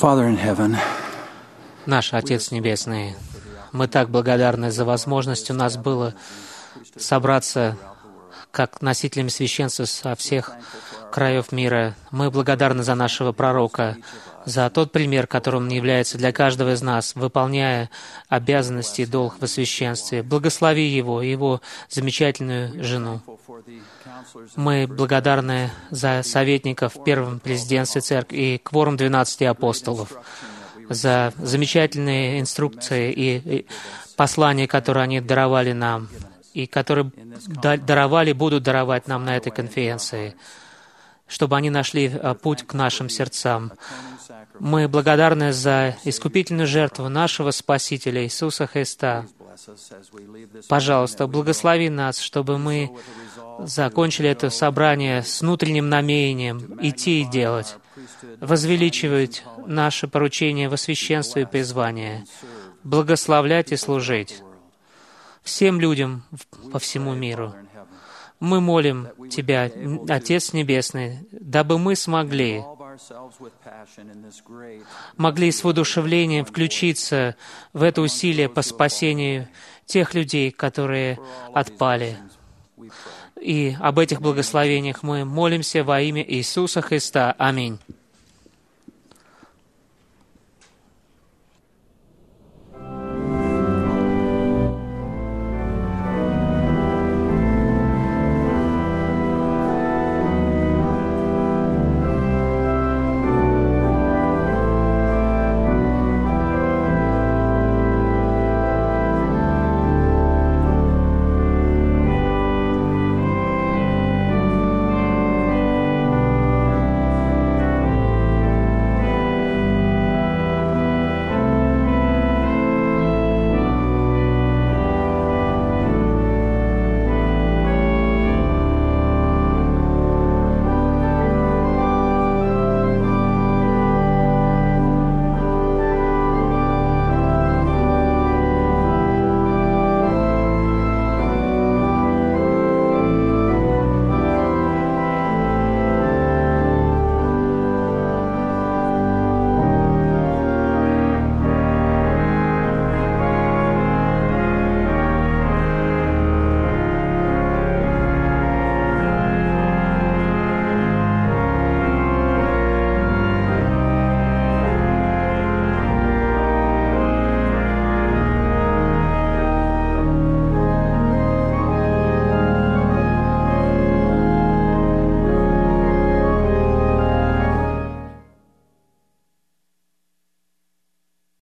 Father in heaven, Наш Отец Небесный, мы так благодарны за возможность у нас было собраться как носителями священства со всех краев мира. Мы благодарны за нашего пророка, за тот пример, которым он является для каждого из нас, выполняя обязанности и долг во священстве. Благослови его и его замечательную жену. Мы благодарны за советников в первом президентстве церкви и кворум двенадцати апостолов, за замечательные инструкции и послания, которые они даровали нам, и которые даровали, будут даровать нам на этой конференции, чтобы они нашли путь к нашим сердцам. Мы благодарны за искупительную жертву нашего Спасителя Иисуса Христа. Пожалуйста, благослови нас, чтобы мы закончили это собрание с внутренним намерением идти и делать, возвеличивать наше поручение во священстве и призвание, благословлять и служить всем людям по всему миру. Мы молим Тебя, Отец Небесный, дабы мы смогли, могли с воодушевлением включиться в это усилие по спасению тех людей, которые отпали. И об этих благословениях мы молимся во имя Иисуса Христа. Аминь.